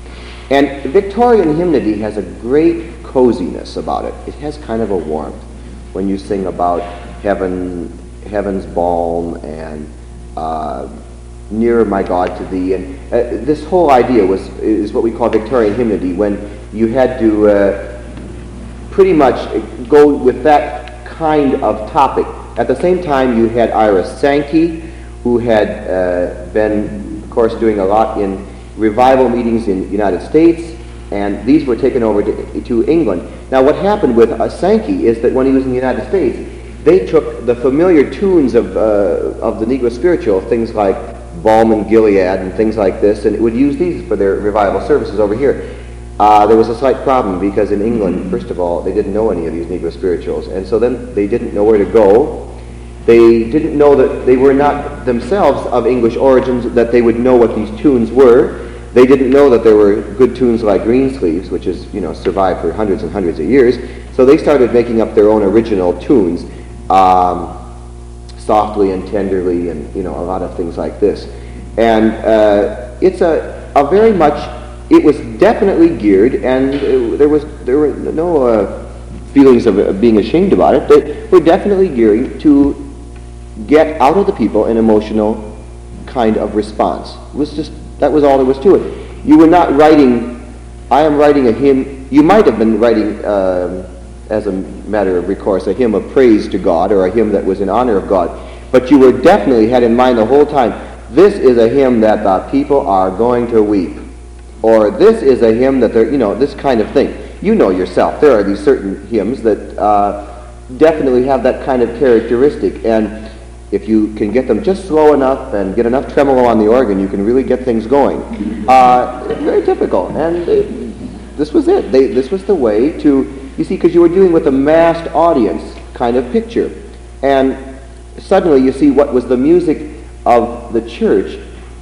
And Victorian hymnody has a great coziness about it. It has kind of a warmth when you sing about heaven, heaven's balm and uh, nearer my God to thee. And uh, this whole idea was is what we call Victorian hymnody, when you had to uh, pretty much go with that kind of topic. At the same time, you had Ira Sankey, who had uh, been, of course, doing a lot in revival meetings in the United States, and these were taken over to, to England. Now, what happened with uh, Sankey is that when he was in the United States, they took the familiar tunes of uh, of the Negro spiritual, things like Balm in Gilead and things like this, and it would use these for their revival services over here. Uh, there was a slight problem because in England, first of all, they didn't know any of these Negro spirituals, and so then they didn't know where to go. They didn't know that they were not themselves of English origins, that they would know what these tunes were. They didn't know that there were good tunes like Greensleeves, which has, you know, survived for hundreds and hundreds of years. So they started making up their own original tunes, um, softly and tenderly, and, you know, a lot of things like this. And uh, it's a, a very much, it was definitely geared, and uh, there was there were no uh, feelings of, of being ashamed about it. They were definitely gearing to get out of the people an emotional kind of response. It was just, that was all there was to it. You were not writing, I am writing a hymn. You might have been writing, um, as a matter of recourse, a hymn of praise to God, or a hymn that was in honor of God. But you were definitely had in mind the whole time, this is a hymn that the people are going to weep. Or this is a hymn that they're, you know, this kind of thing. You know yourself, there are these certain hymns that uh, definitely have that kind of characteristic. And if you can get them just slow enough and get enough tremolo on the organ, you can really get things going. Uh, very typical. And uh, this was it. They, this was the way to, you see, because you were dealing with a massed audience kind of picture. And suddenly you see what was the music of the church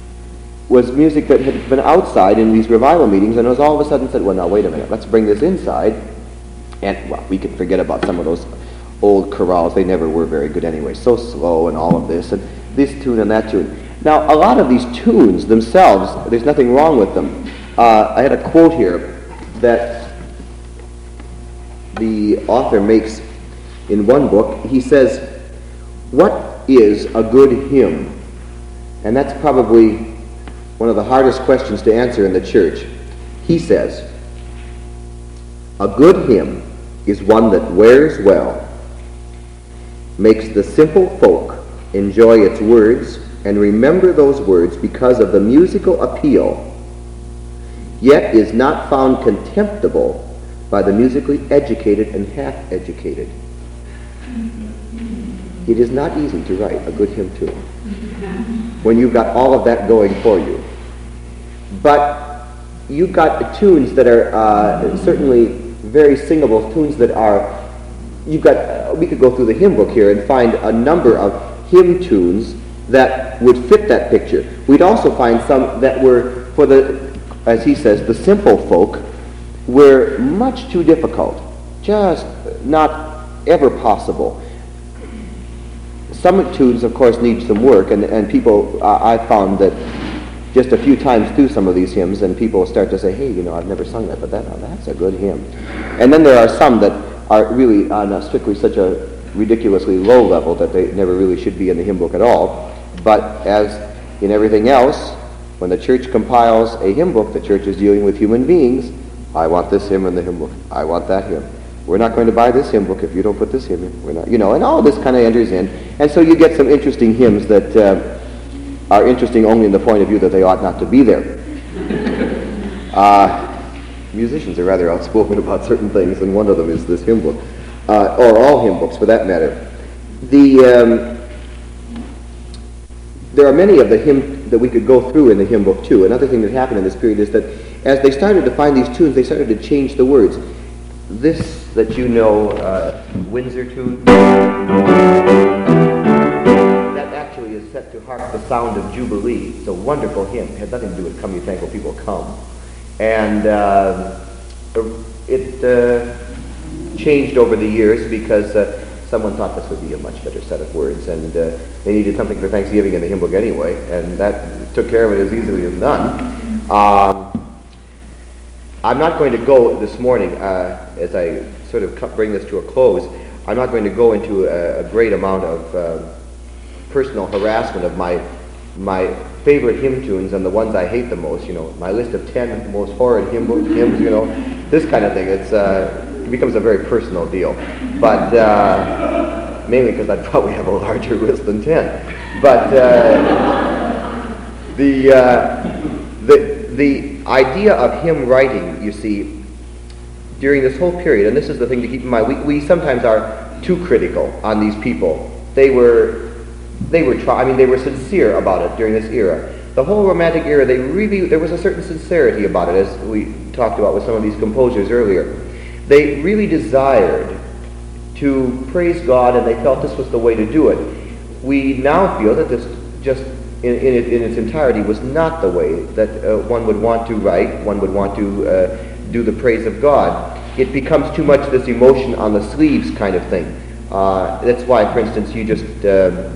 was music that had been outside in these revival meetings, and it was all of a sudden said, well, now, wait a minute, let's bring this inside. And, well, we can forget about some of those old chorales. They never were very good anyway. So slow and all of this, and this tune and that tune. Now, a lot of these tunes themselves, there's nothing wrong with them. Uh, I had a quote here that the author makes in one book. He says, what is a good hymn? And that's probably one of the hardest questions to answer in the church. He says, a good hymn is one that wears well, makes the simple folk enjoy its words and remember those words because of the musical appeal, yet is not found contemptible by the musically educated and half-educated. It is not easy to write a good hymn tune when you've got all of that going for you. But you've got tunes that are uh, certainly very singable, tunes that are you've got, uh, we could go through the hymn book here and find a number of hymn tunes that would fit that picture. We'd also find some that were, for the, as he says, the simple folk, were much too difficult, just not ever possible. Some tunes, of course, need some work, and, and people, uh, I found that just a few times through some of these hymns, and people start to say, hey, you know, I've never sung that, but that, oh, that's a good hymn. And then there are some that are really on a strictly such a ridiculously low level that they never really should be in the hymn book at all. But as in everything else, when the church compiles a hymn book, the church is dealing with human beings. I want this hymn in the hymn book. I want that hymn. We're not going to buy this hymn book if you don't put this hymn in. We're not, you know, and all this kind of enters in. And so you get some interesting hymns that uh, are interesting only in the point of view that they ought not to be there. Uh, musicians are rather outspoken about certain things, and one of them is this hymn book, uh, or all hymn books for that matter. The um, there are many of the hymn that we could go through in the hymn book too. Another thing that happened in this period is that as they started to find these tunes, they started to change the words. This that you know, uh, Windsor tune, that actually is set to hark the sound of Jubilee. It's a wonderful hymn. It has nothing to do with Come Ye Thankful People Come. And uh, it uh, changed over the years because uh, someone thought this would be a much better set of words, and uh, they needed something for Thanksgiving in the hymn book anyway, and that took care of it as easily as none. Um, I'm not going to go this morning, uh, as I sort of bring this to a close, I'm not going to go into a, a great amount of uh, personal harassment of my my favorite hymn tunes and the ones I hate the most, you know, my list of ten most horrid hymn book hymns, you know, this kind of thing. It's uh, it becomes a very personal deal, but uh, mainly because I'd probably have a larger list than ten. But uh, the uh, the the idea of hymn writing, you see, during this whole period, and this is the thing to keep in mind, we, we sometimes are too critical on these people. They were, they were, try, I mean, they were sincere about it during this era. The whole Romantic era, they really, there was a certain sincerity about it, as we talked about with some of these composers earlier. They really desired to praise God, and they felt this was the way to do it. We now feel that this just in, in, it, in its entirety was not the way that uh, one would want to write, one would want to uh, do the praise of God. It becomes too much this emotion on the sleeves kind of thing. Uh, that's why, for instance, you just uh,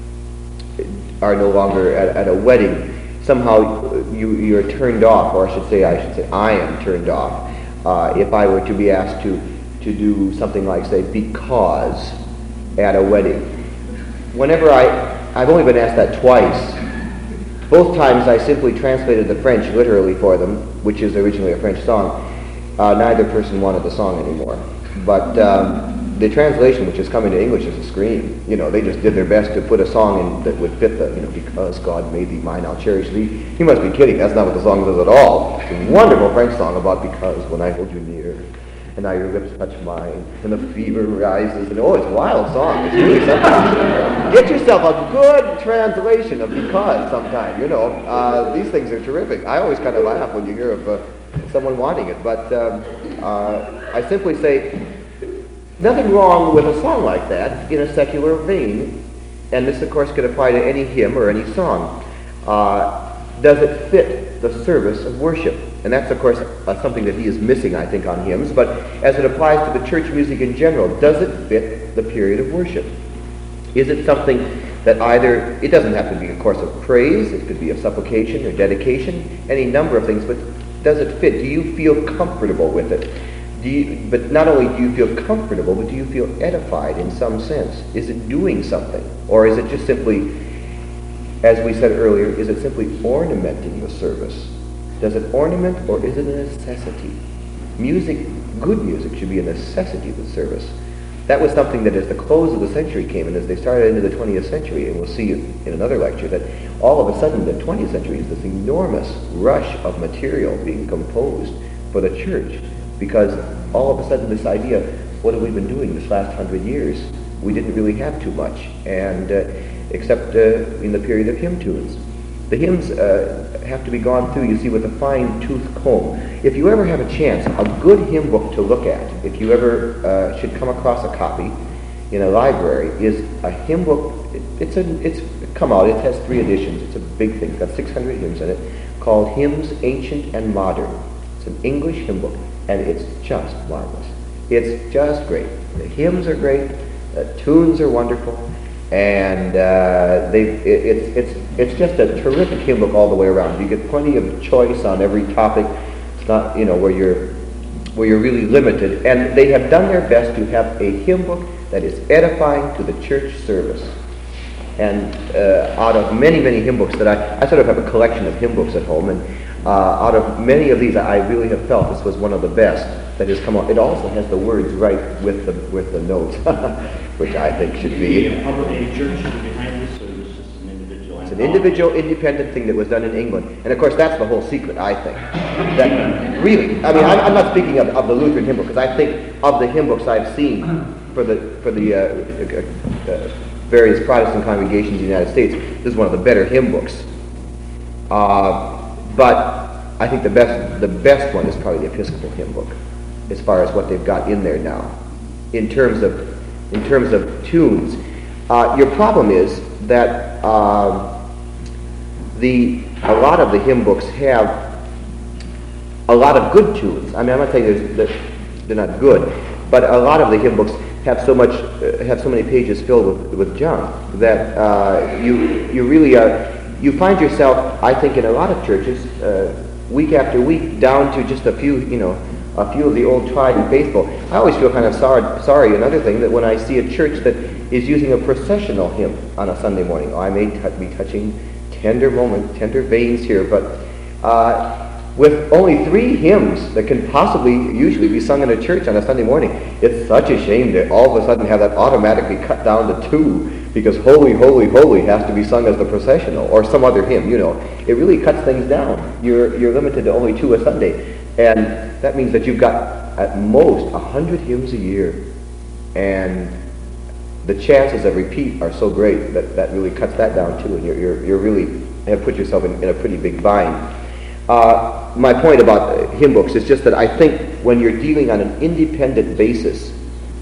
are no longer at, at a wedding. Somehow you, you're turned off, or I should say, I should say, I am turned off. Uh, if I were to be asked to, to do something like, say, because at a wedding. Whenever I, I've only been asked that twice. Both times I simply translated the French literally for them, which is originally a French song. Uh, neither person wanted the song anymore. But um, the translation, which is coming to English, is a scream. You know, they just did their best to put a song in that would fit the, you know, because God made thee mine, I'll cherish thee. He must be kidding. That's not what the song says at all. It's a wonderful French song about because when I hold you near, and now your lips touch mine, and the fever rises, and oh, it's a wild song. It's really something. Get yourself a good translation of because sometime, you know. Uh, these things are terrific. I always kind of laugh when you hear of uh, someone wanting it, but um, uh, I simply say, nothing wrong with a song like that in a secular vein, and this, of course, could apply to any hymn or any song. Uh, does it fit the service of worship? And that's, of course, uh, something that he is missing, I think, on hymns. But as it applies to the church music in general, does it fit the period of worship? Is it something that either, it doesn't have to be a course of praise, it could be of supplication or dedication, any number of things, but does it fit? Do you feel comfortable with it? Do you, but not only do you feel comfortable, but do you feel edified in some sense? Is it doing something? Or is it just simply, as we said earlier, is it simply ornamenting the service? Does it ornament, or is it a necessity? Music, good music, should be a necessity of the service. That was something that as the close of the century came, and as they started into the twentieth century, and we'll see in another lecture, that all of a sudden the twentieth century is this enormous rush of material being composed for the church, because all of a sudden this idea, what have we been doing this last hundred years? We didn't really have too much, and uh, except uh, in the period of hymn tunes. The hymns uh, have to be gone through, you see, with a fine-tooth comb. If you ever have a chance, a good hymn book to look at, if you ever uh, should come across a copy in a library, is a hymn book. It, it's a, it's come out. It has three editions. It's a big thing. It's got six hundred hymns in it, called Hymns Ancient and Modern. It's an English hymn book, and it's just marvelous. It's just great. The hymns are great. The tunes are wonderful, and uh, they it, it's it's it's just a terrific hymn book all the way around. You get plenty of choice on every topic. It's not, you know, where you're where you're really limited. And they have done their best to have a hymn book that is edifying to the church service. And uh, out of many, many hymn books that I, I sort of have a collection of hymn books at home, and uh, out of many of these, I really have felt this was one of the best that has come out. It also has the words right with the with the notes, which I think should be. A public a church behind this, or is this just an individual? It's an individual, independent thing that was done in England, and of course that's the whole secret. I think that really, I mean, I'm, I'm not speaking of, of the Lutheran hymn book, because I think of the hymn books I've seen for the for the uh, uh, various Protestant congregations in the United States, this is one of the better hymn books. Uh, but I think the best the best one is probably the Episcopal hymn book, as far as what they've got in there now, in terms of in terms of tunes. Uh, your problem is that uh, the a lot of the hymn books have a lot of good tunes. I mean, I'm not saying that they're not good, but a lot of the hymn books have so much, uh, have so many pages filled with, with junk that uh, you you really are. You find yourself, I think, in a lot of churches, uh, week after week, down to just a few, you know, a few of the old tried and faithful. I always feel kind of sorry. Sorry, another thing, that when I see a church that is using a processional hymn on a Sunday morning, oh, I may t- be touching tender moments, tender veins here, but uh, with only three hymns that can possibly usually be sung in a church on a Sunday morning, it's such a shame to all of a sudden have that automatically cut down to two, because Holy, Holy, Holy has to be sung as the processional, or some other hymn, you know. It really cuts things down. You're you're limited to only two a Sunday, and that means that you've got at most a hundred hymns a year, and the chances of repeat are so great that that really cuts that down too, and you're you're, you're really have put yourself in, in a pretty big bind. Uh, my point about uh, hymn books is just that I think when you're dealing on an independent basis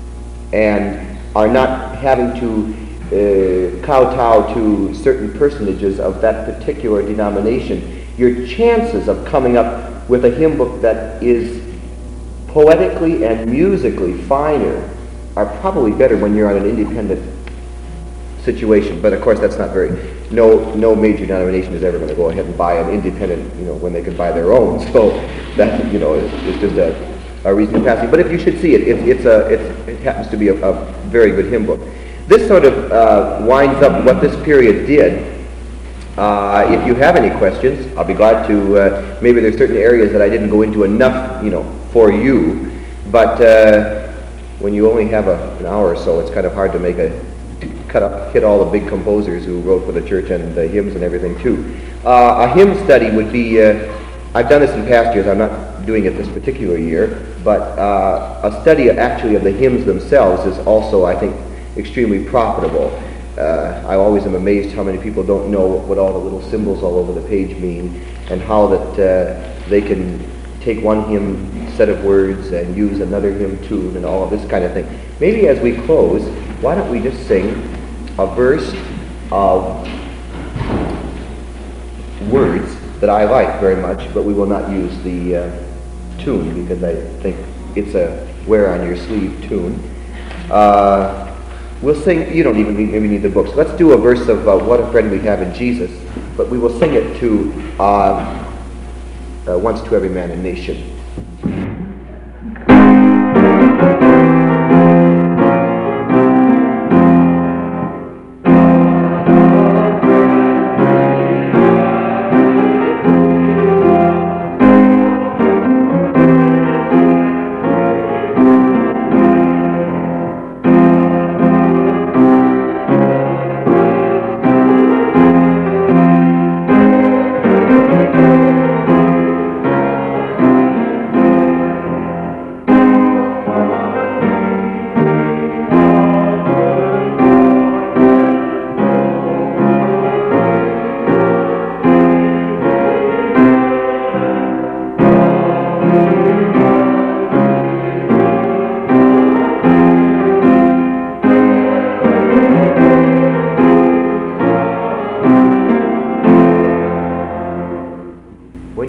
and are not having to uh, kowtow to certain personages of that particular denomination, your chances of coming up with a hymn book that is poetically and musically finer are probably better when you're on an independent situation. But of course that's not very, no no major denomination is ever going to go ahead and buy an independent, you know, when they could buy their own. So that, you know, is, is just a, a reason to pass it. But if you should see it, it it's a, it's, it happens to be a, a very good hymn book. This sort of uh, winds up what this period did. Uh, if you have any questions, I'll be glad to, uh, maybe there's certain areas that I didn't go into enough, you know, for you, but uh, when you only have a, an hour or so, it's kind of hard to make a, cut up, hit all the big composers who wrote for the church and the hymns and everything too. Uh, a hymn study would be, uh, I've done this in past years, I'm not doing it this particular year, but uh, a study actually of the hymns themselves is also, I think, extremely profitable. Uh, I always am amazed how many people don't know what all the little symbols all over the page mean, and how that uh, they can take one hymn set of words and use another hymn tune and all of this kind of thing. Maybe as we close, why don't we just sing a verse of words that I like very much, but we will not use the uh, tune, because I think it's a wear on your sleeve tune. Uh, we'll sing, you don't even need, maybe need the books. Let's do a verse of uh, What a Friend We Have in Jesus, but we will sing it to uh, uh, Once to Every Man and Nation.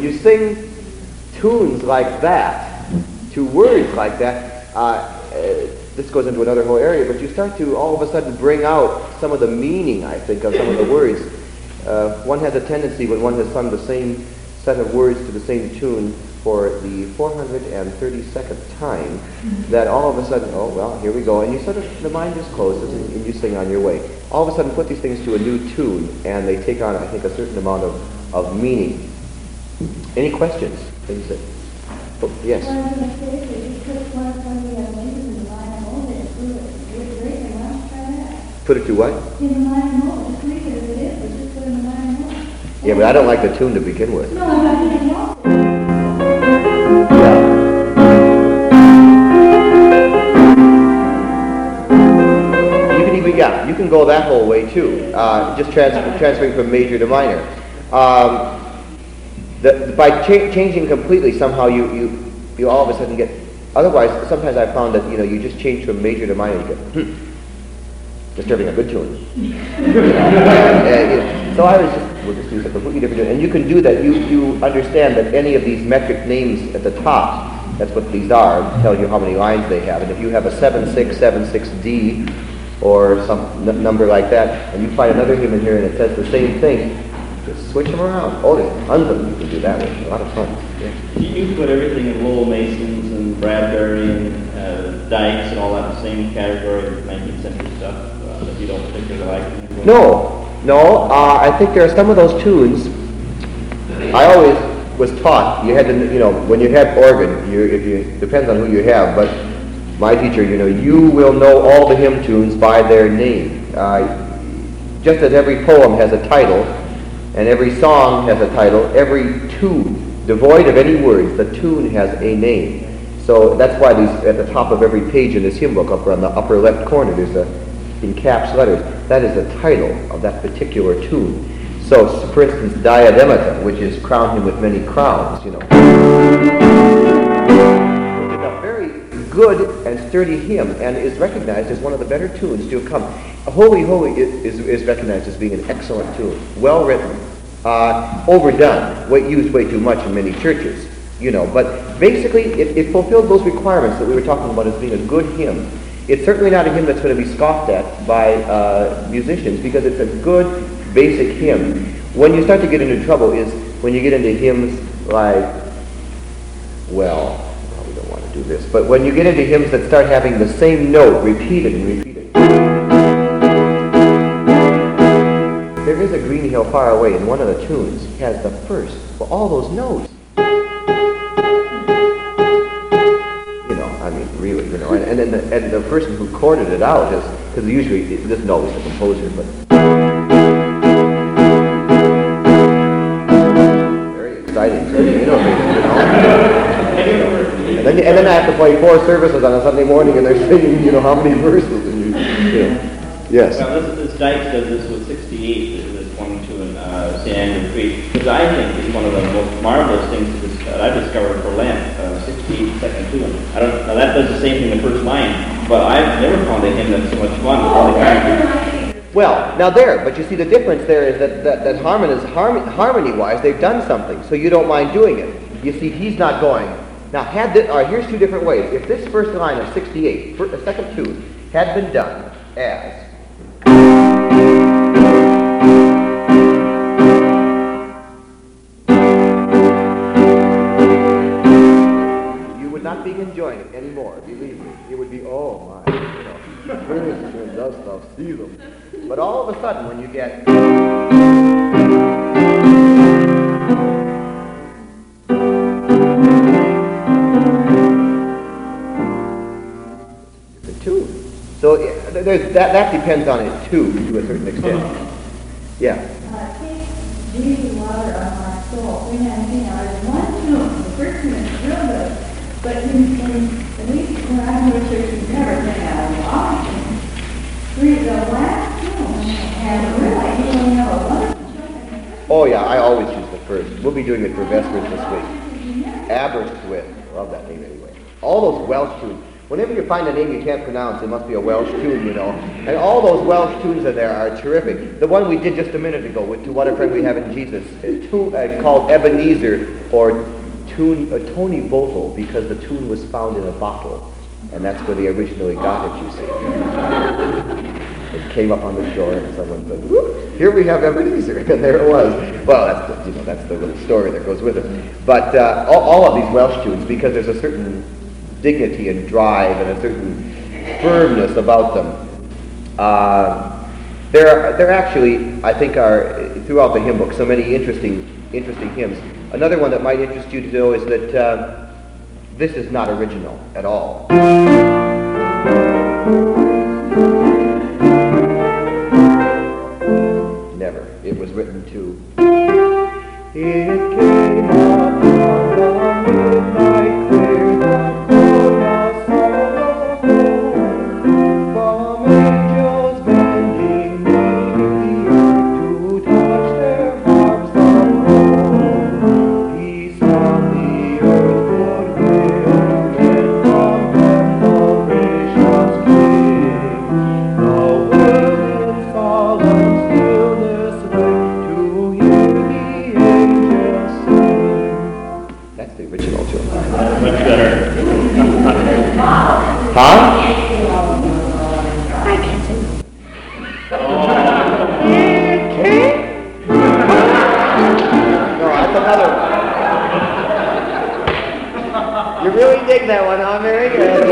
when you sing tunes like that, to words like that, uh, uh, this goes into another whole area, but you start to all of a sudden bring out some of the meaning, I think, of some of the words. Uh, one has a tendency when one has sung the same set of words to the same tune for the four hundred thirty-second time, that all of a sudden, oh, well, here we go, and you sort of, the mind just closes and, and you sing on your way. All of a sudden put these things to a new tune, and they take on, I think, a certain amount of, of meaning. Any questions? Things that, oh, yes? Well, I was going to say, that you put one of the uh, ladies in the line of mold and do it. It's great, and why don't you try that? Put it to what? In the line of mold, it's great as it is, but just put it in the line of mold. Yeah, but I don't like the tune to begin with. No, I'm not getting off it. You can even, yeah, you can go that whole way too, uh, just trans transferring from major to minor. Um, the, the, by cha changing completely, somehow you, you, you all of a sudden get, otherwise, sometimes I've found that, you know, you just change from major to minor, you get, hmm, disturbing a good tune. and, you know, so I was just, we'll just do something completely different. And you can do that. You, you understand that any of these metric names at the top, that's what these are, tell you how many lines they have. And if you have a seven six seven six D or some n number like that, and you find another hymn in here and it says the same thing, just switch them around. Oh, there's tons of them you can do that with. A lot of fun. Yeah. You can put everything in Lowell Masons and Bradbury and uh, Dykes and all that in the same category of nineteenth century stuff uh, that you don't particularly like. No. No, uh, I think there are some of those tunes. I always was taught you had to, you know, when you had organ, you, if you depends on who you have. But my teacher, you know, you will know all the hymn tunes by their name. Uh, just as every poem has a title, and every song has a title, every tune, devoid of any words, the tune has a name. So that's why these at the top of every page in this hymn book, up on the upper left corner, there's a in caps letters, that is the title of that particular tune. So, for instance, Diademata, which is crown him with many crowns, you know. It's a very good and sturdy hymn and is recognized as one of the better tunes to have come. Holy, Holy is, is recognized as being an excellent tune, well written, uh, overdone, way, used way too much in many churches, you know. But basically, it, it fulfilled those requirements that we were talking about as being a good hymn. It's certainly not a hymn that's going to be scoffed at by uh, musicians because it's a good, basic hymn. When you start to get into trouble is when you get into hymns like, well, probably don't want to do this, but when you get into hymns that start having the same note repeated and repeated. There is a Green Hill Far Away, and one of the tunes has the first, well, all those notes. I mean, really, you know, and, and then the, and the person who recorded it out is, because usually it isn't always the composer, but very exciting, so, you know, you know. And then, and then I have to play four services on a Sunday morning, and they're singing, you know, how many verses, and you, you know. Yes. Well, this, this Dykes does this with sixty-eight, this one tune, uh, Saint Andrew Creek, because I think is one of the most marvelous things that I've discovered for Lent, uh, sixty-eight second tune. I don't, now that does the same thing the first line, but I've never found a hymn that's so much fun with all the characters. Well, now there, but you see the difference there is that, that, that harmonies, harmony, harmony-wise, they've done something, so you don't mind doing it. You see, he's not going. Now, had this, all right, here's two different ways. If this first line of sixty-eight, the second tune, had been done as not be enjoying it anymore, believe me. It would be, oh my, you know, Christian does stuff, see them. But all of a sudden, when you get the tune. So yeah, there's, that, that depends on it too, to a certain extent. Yeah. Uh, take Jesus water on my soul. We have seen out of one tune. The first tune is real good. But in, in, at least when I go to church, you never sing out of the auction. Read the last tune, and really, you only have a wonderful choice. Oh yeah, I always choose the first. We'll be doing it for Vespers this week. Aberystwyth, love that name anyway. All those Welsh tunes. Whenever you find a name you can't pronounce, it must be a Welsh tune, you know. And all those Welsh tunes in there are terrific. The one we did just a minute ago, with To What a Friend We Have in Jesus, is tune, uh, called Ebenezer, or tune, uh, Tony Bottle, because the tune was found in a bottle. And that's where they originally got it, you see. It came up on the shore, and someone said, "Whoop, here we have Ebenezer," and there it was. Well, that's the, you know, that's the little story that goes with it. But uh, all, all of these Welsh tunes, because there's a certain dignity and drive and a certain firmness about them. Uh, there, there actually, I think, are throughout the hymn book so many interesting, interesting hymns. Another one that might interest you to know is that uh, this is not original at all. Never. It was written to. It came up on the midnight clear, the glorious song of hope, from angels bending near the earth to touch their harps of gold. Peace on the earth, goodwill, and from them salvation's King. The world in solemn stillness wait to hear the angels sing. That's the original tune. Much better. Huh? I can't sing. No, that's another one. You really dig that one, huh, Mary?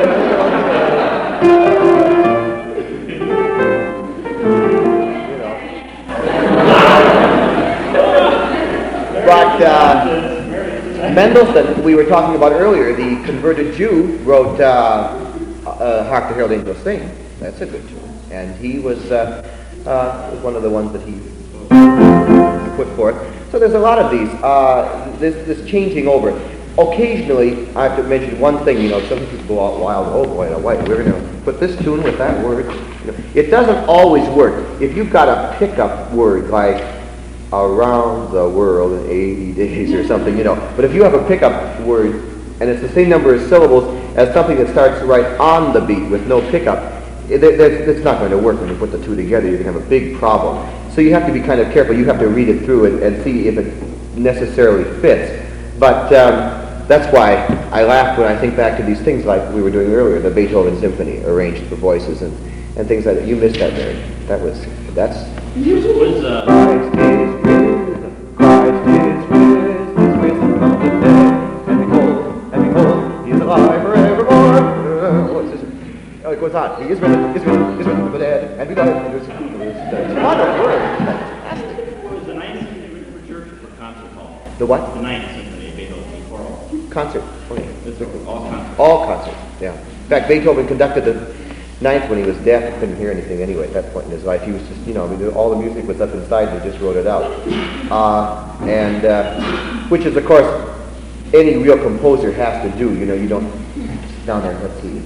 You know. But uh, Mendelssohn, we were talking about earlier, the converted Jew, wrote uh, uh, Hark the Herald Angels Sing. That's a good tune. And he was, uh, uh, was one of the ones that he put forth. So there's a lot of these, uh, this, this changing over. Occasionally, I have to mention one thing, you know, some people go out wild, oh boy, no, wait, we're going to put this tune with that word. You know, it doesn't always work. If you've got a pickup word like around the world in eighty days or something, you know, but if you have a pickup word and it's the same number of syllables as something that starts right on the beat with no pickup, it, it, it's not going to work when you put the two together. You're going to have a big problem. So you have to be kind of careful. You have to read it through and, and see if it necessarily fits. But um, that's why I laugh when I think back to these things like we were doing earlier, the Beethoven Symphony arranged for voices and, and things like that. You missed that, Mary. That was, that's... Was, uh, Christ is risen, Christ is risen, He's risen from the dead, and behold, and behold, He's alive forevermore. Uh, what's this? Oh, it goes on. He is risen, He's risen, He's risen from the dead, and behold, and there's a lot of words. Fantastic. was the Ninth Symphony written for church or for concert hall? The what? The Ninth Symphony, Beethoven, choral. Concert. Oh, yeah. It's all concert. All concerts, yeah. In fact, Beethoven conducted the ninth when he was deaf and couldn't hear anything anyway at that point in his life. He was just, you know, I mean, all the music was up inside and he just wrote it out. Uh, and, uh, which is, of course, any real composer has to do. You know, you don't sit down there and let's see.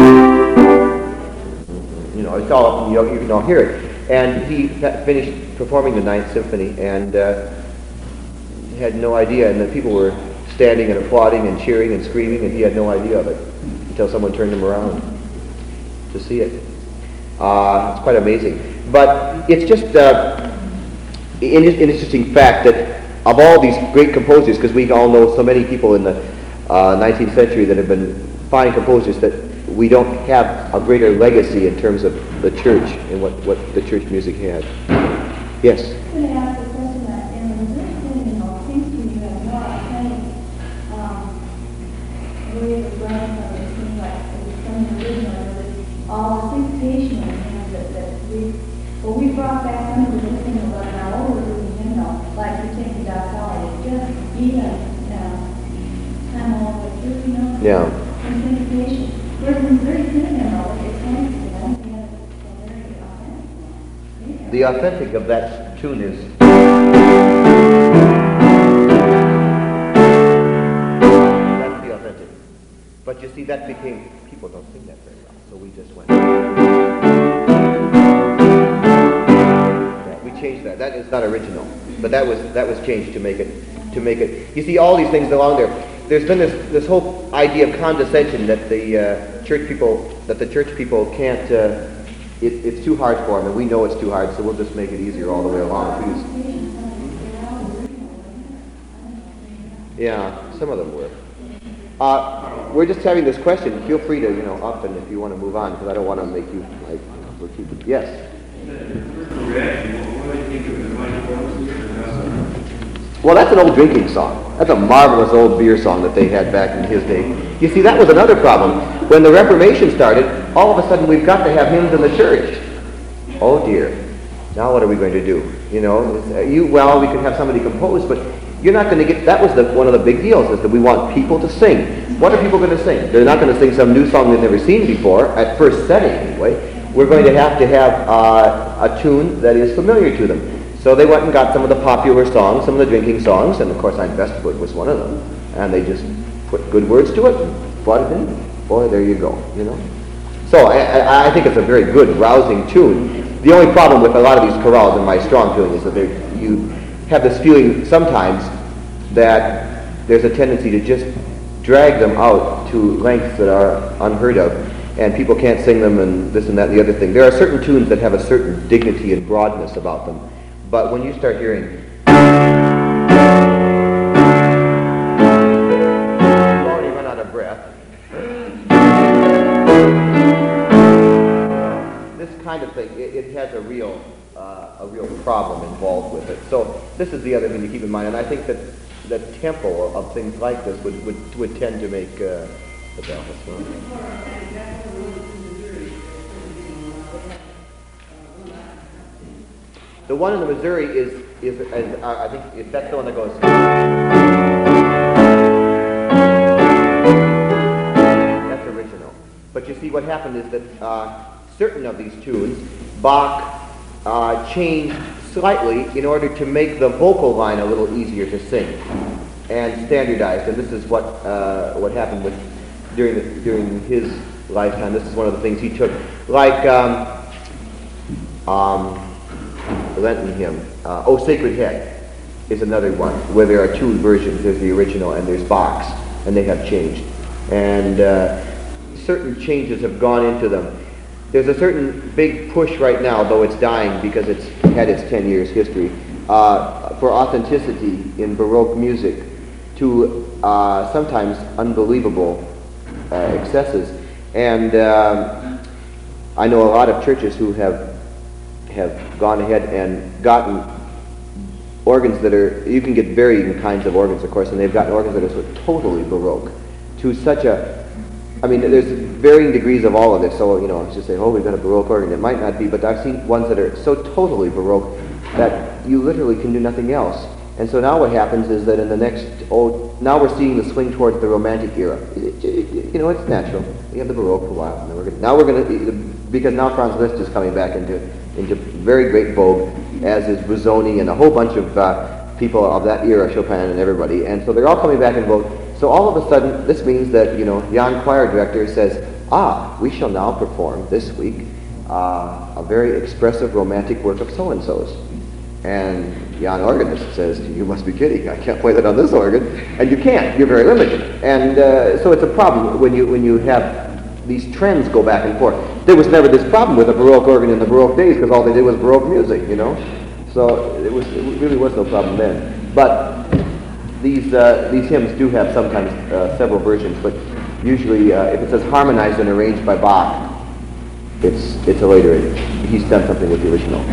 You know, it's all, you know, you can all hear it. And he fa- finished performing the Ninth Symphony and uh, had no idea, and the people were standing and applauding and cheering and screaming, and he had no idea of it until someone turned him around to see it. Uh, it's quite amazing. But it's just uh, an interesting fact that of all these great composers, because we all know so many people in the uh, nineteenth century that have been fine composers, that we don't have a greater legacy in terms of the church and what, what the church music had. Yes? I'm going to ask a question that in the first you know, seems to me that more authentic um, way of writing of it seems like it was something original. All the dictation and that, that we, well, we brought back some of the things about our older reading, you know, like we take the Doc Holly, just even, uh, time all the way through, you know. Yeah. And dictation. Whereas in very good, you know, it's nice, you know, and it's very authentic. Yeah. The authentic of that tune is... That's the authentic. But you see, that became... People don't sing that very well, so we just went... Yeah, we changed that. That is not original. But that was that was changed to make it... to make it. You see, all these things along there, there's been this, this whole idea of condescension that the uh, church people that the church people can't. Uh, it, it's too hard for them, and we know it's too hard, so we'll just make it easier all the way along. Please. Yeah, some of them were. Uh, we're just having this question. Feel free to, you know, up and if you want to move on, because I don't want to make you like we're keeping. Yes. Well, that's an old drinking song. That's a marvelous old beer song that they had back in his day. You see, that was another problem. When the Reformation started, all of a sudden we've got to have hymns in the church. Oh dear. Now what are we going to do? You know, you well, we could have somebody compose, but you're not going to get. That was the, one of the big deals, is that we want people to sing. What are people going to sing? They're not going to sing some new song they've never seen before, at first setting anyway. We're going to have to have uh, a tune that is familiar to them. So they went and got some of the popular songs, some of the drinking songs, and of course Ein Westwood was one of them. And they just put good words to it and brought it in. Boy, there you go, you know. So I, I think it's a very good, rousing tune. The only problem with a lot of these chorales, in my strong feeling, is that you have this feeling sometimes that there's a tendency to just drag them out to lengths that are unheard of, and people can't sing them and this and that and the other thing. There are certain tunes that have a certain dignity and broadness about them. But when you start hearing, you already run out of breath. This kind of thing, it, it has a real, uh, a real problem involved with it. So this is the other thing to keep in mind, and I think that the tempo of things like this would would, would tend to make uh, the balance. The one in the Missouri is, is, is uh, I think, if that's the one that goes. That's original. But you see, what happened is that uh, certain of these tunes, Bach uh, changed slightly in order to make the vocal line a little easier to sing and standardized. And this is what uh, what happened with during the, during his lifetime. This is one of the things he took, like. Um, um, Lenten hymn, uh, "O Sacred Head," is another one where there are two versions. There's the original and there's Bach's, and they have changed. And uh, certain changes have gone into them. There's a certain big push right now, though it's dying because it's had its ten years history, uh, for authenticity in Baroque music to uh, sometimes unbelievable uh, excesses. And um, I know a lot of churches who have have gone ahead and gotten organs that are, you can get varying kinds of organs, of course, and they've gotten organs that are sort of totally Baroque to such a, I mean, there's varying degrees of all of this, so, you know, it's just say, oh, we've got a Baroque organ. It might not be, but I've seen ones that are so totally Baroque that you literally can do nothing else. And so now what happens is that in the next, oh, now we're seeing the swing towards the Romantic era. It, it, you know, it's natural. We have the Baroque for a while, and then we're gonna, now we're going to, because now Franz Liszt is coming back into into very great vogue, as is Busoni and a whole bunch of uh, people of that era, Chopin and everybody, and so they're all coming back in vogue. So all of a sudden, this means that, you know, Jan choir director says, ah, we shall now perform this week uh, a very expressive romantic work of so-and-so's. And Jan organist says, you must be kidding, I can't play that on this organ. And you can't, you're very limited. And uh, so it's a problem when you when you have these trends go back and forth. There was never this problem with a Baroque organ in the Baroque days because all they did was Baroque music, you know. So it was it really was no problem then. But these uh, these hymns do have sometimes uh, several versions, but usually uh, if it says harmonized and arranged by Bach, it's it's a later. He's done something with the original.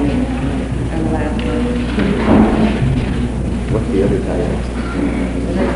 What's the other title?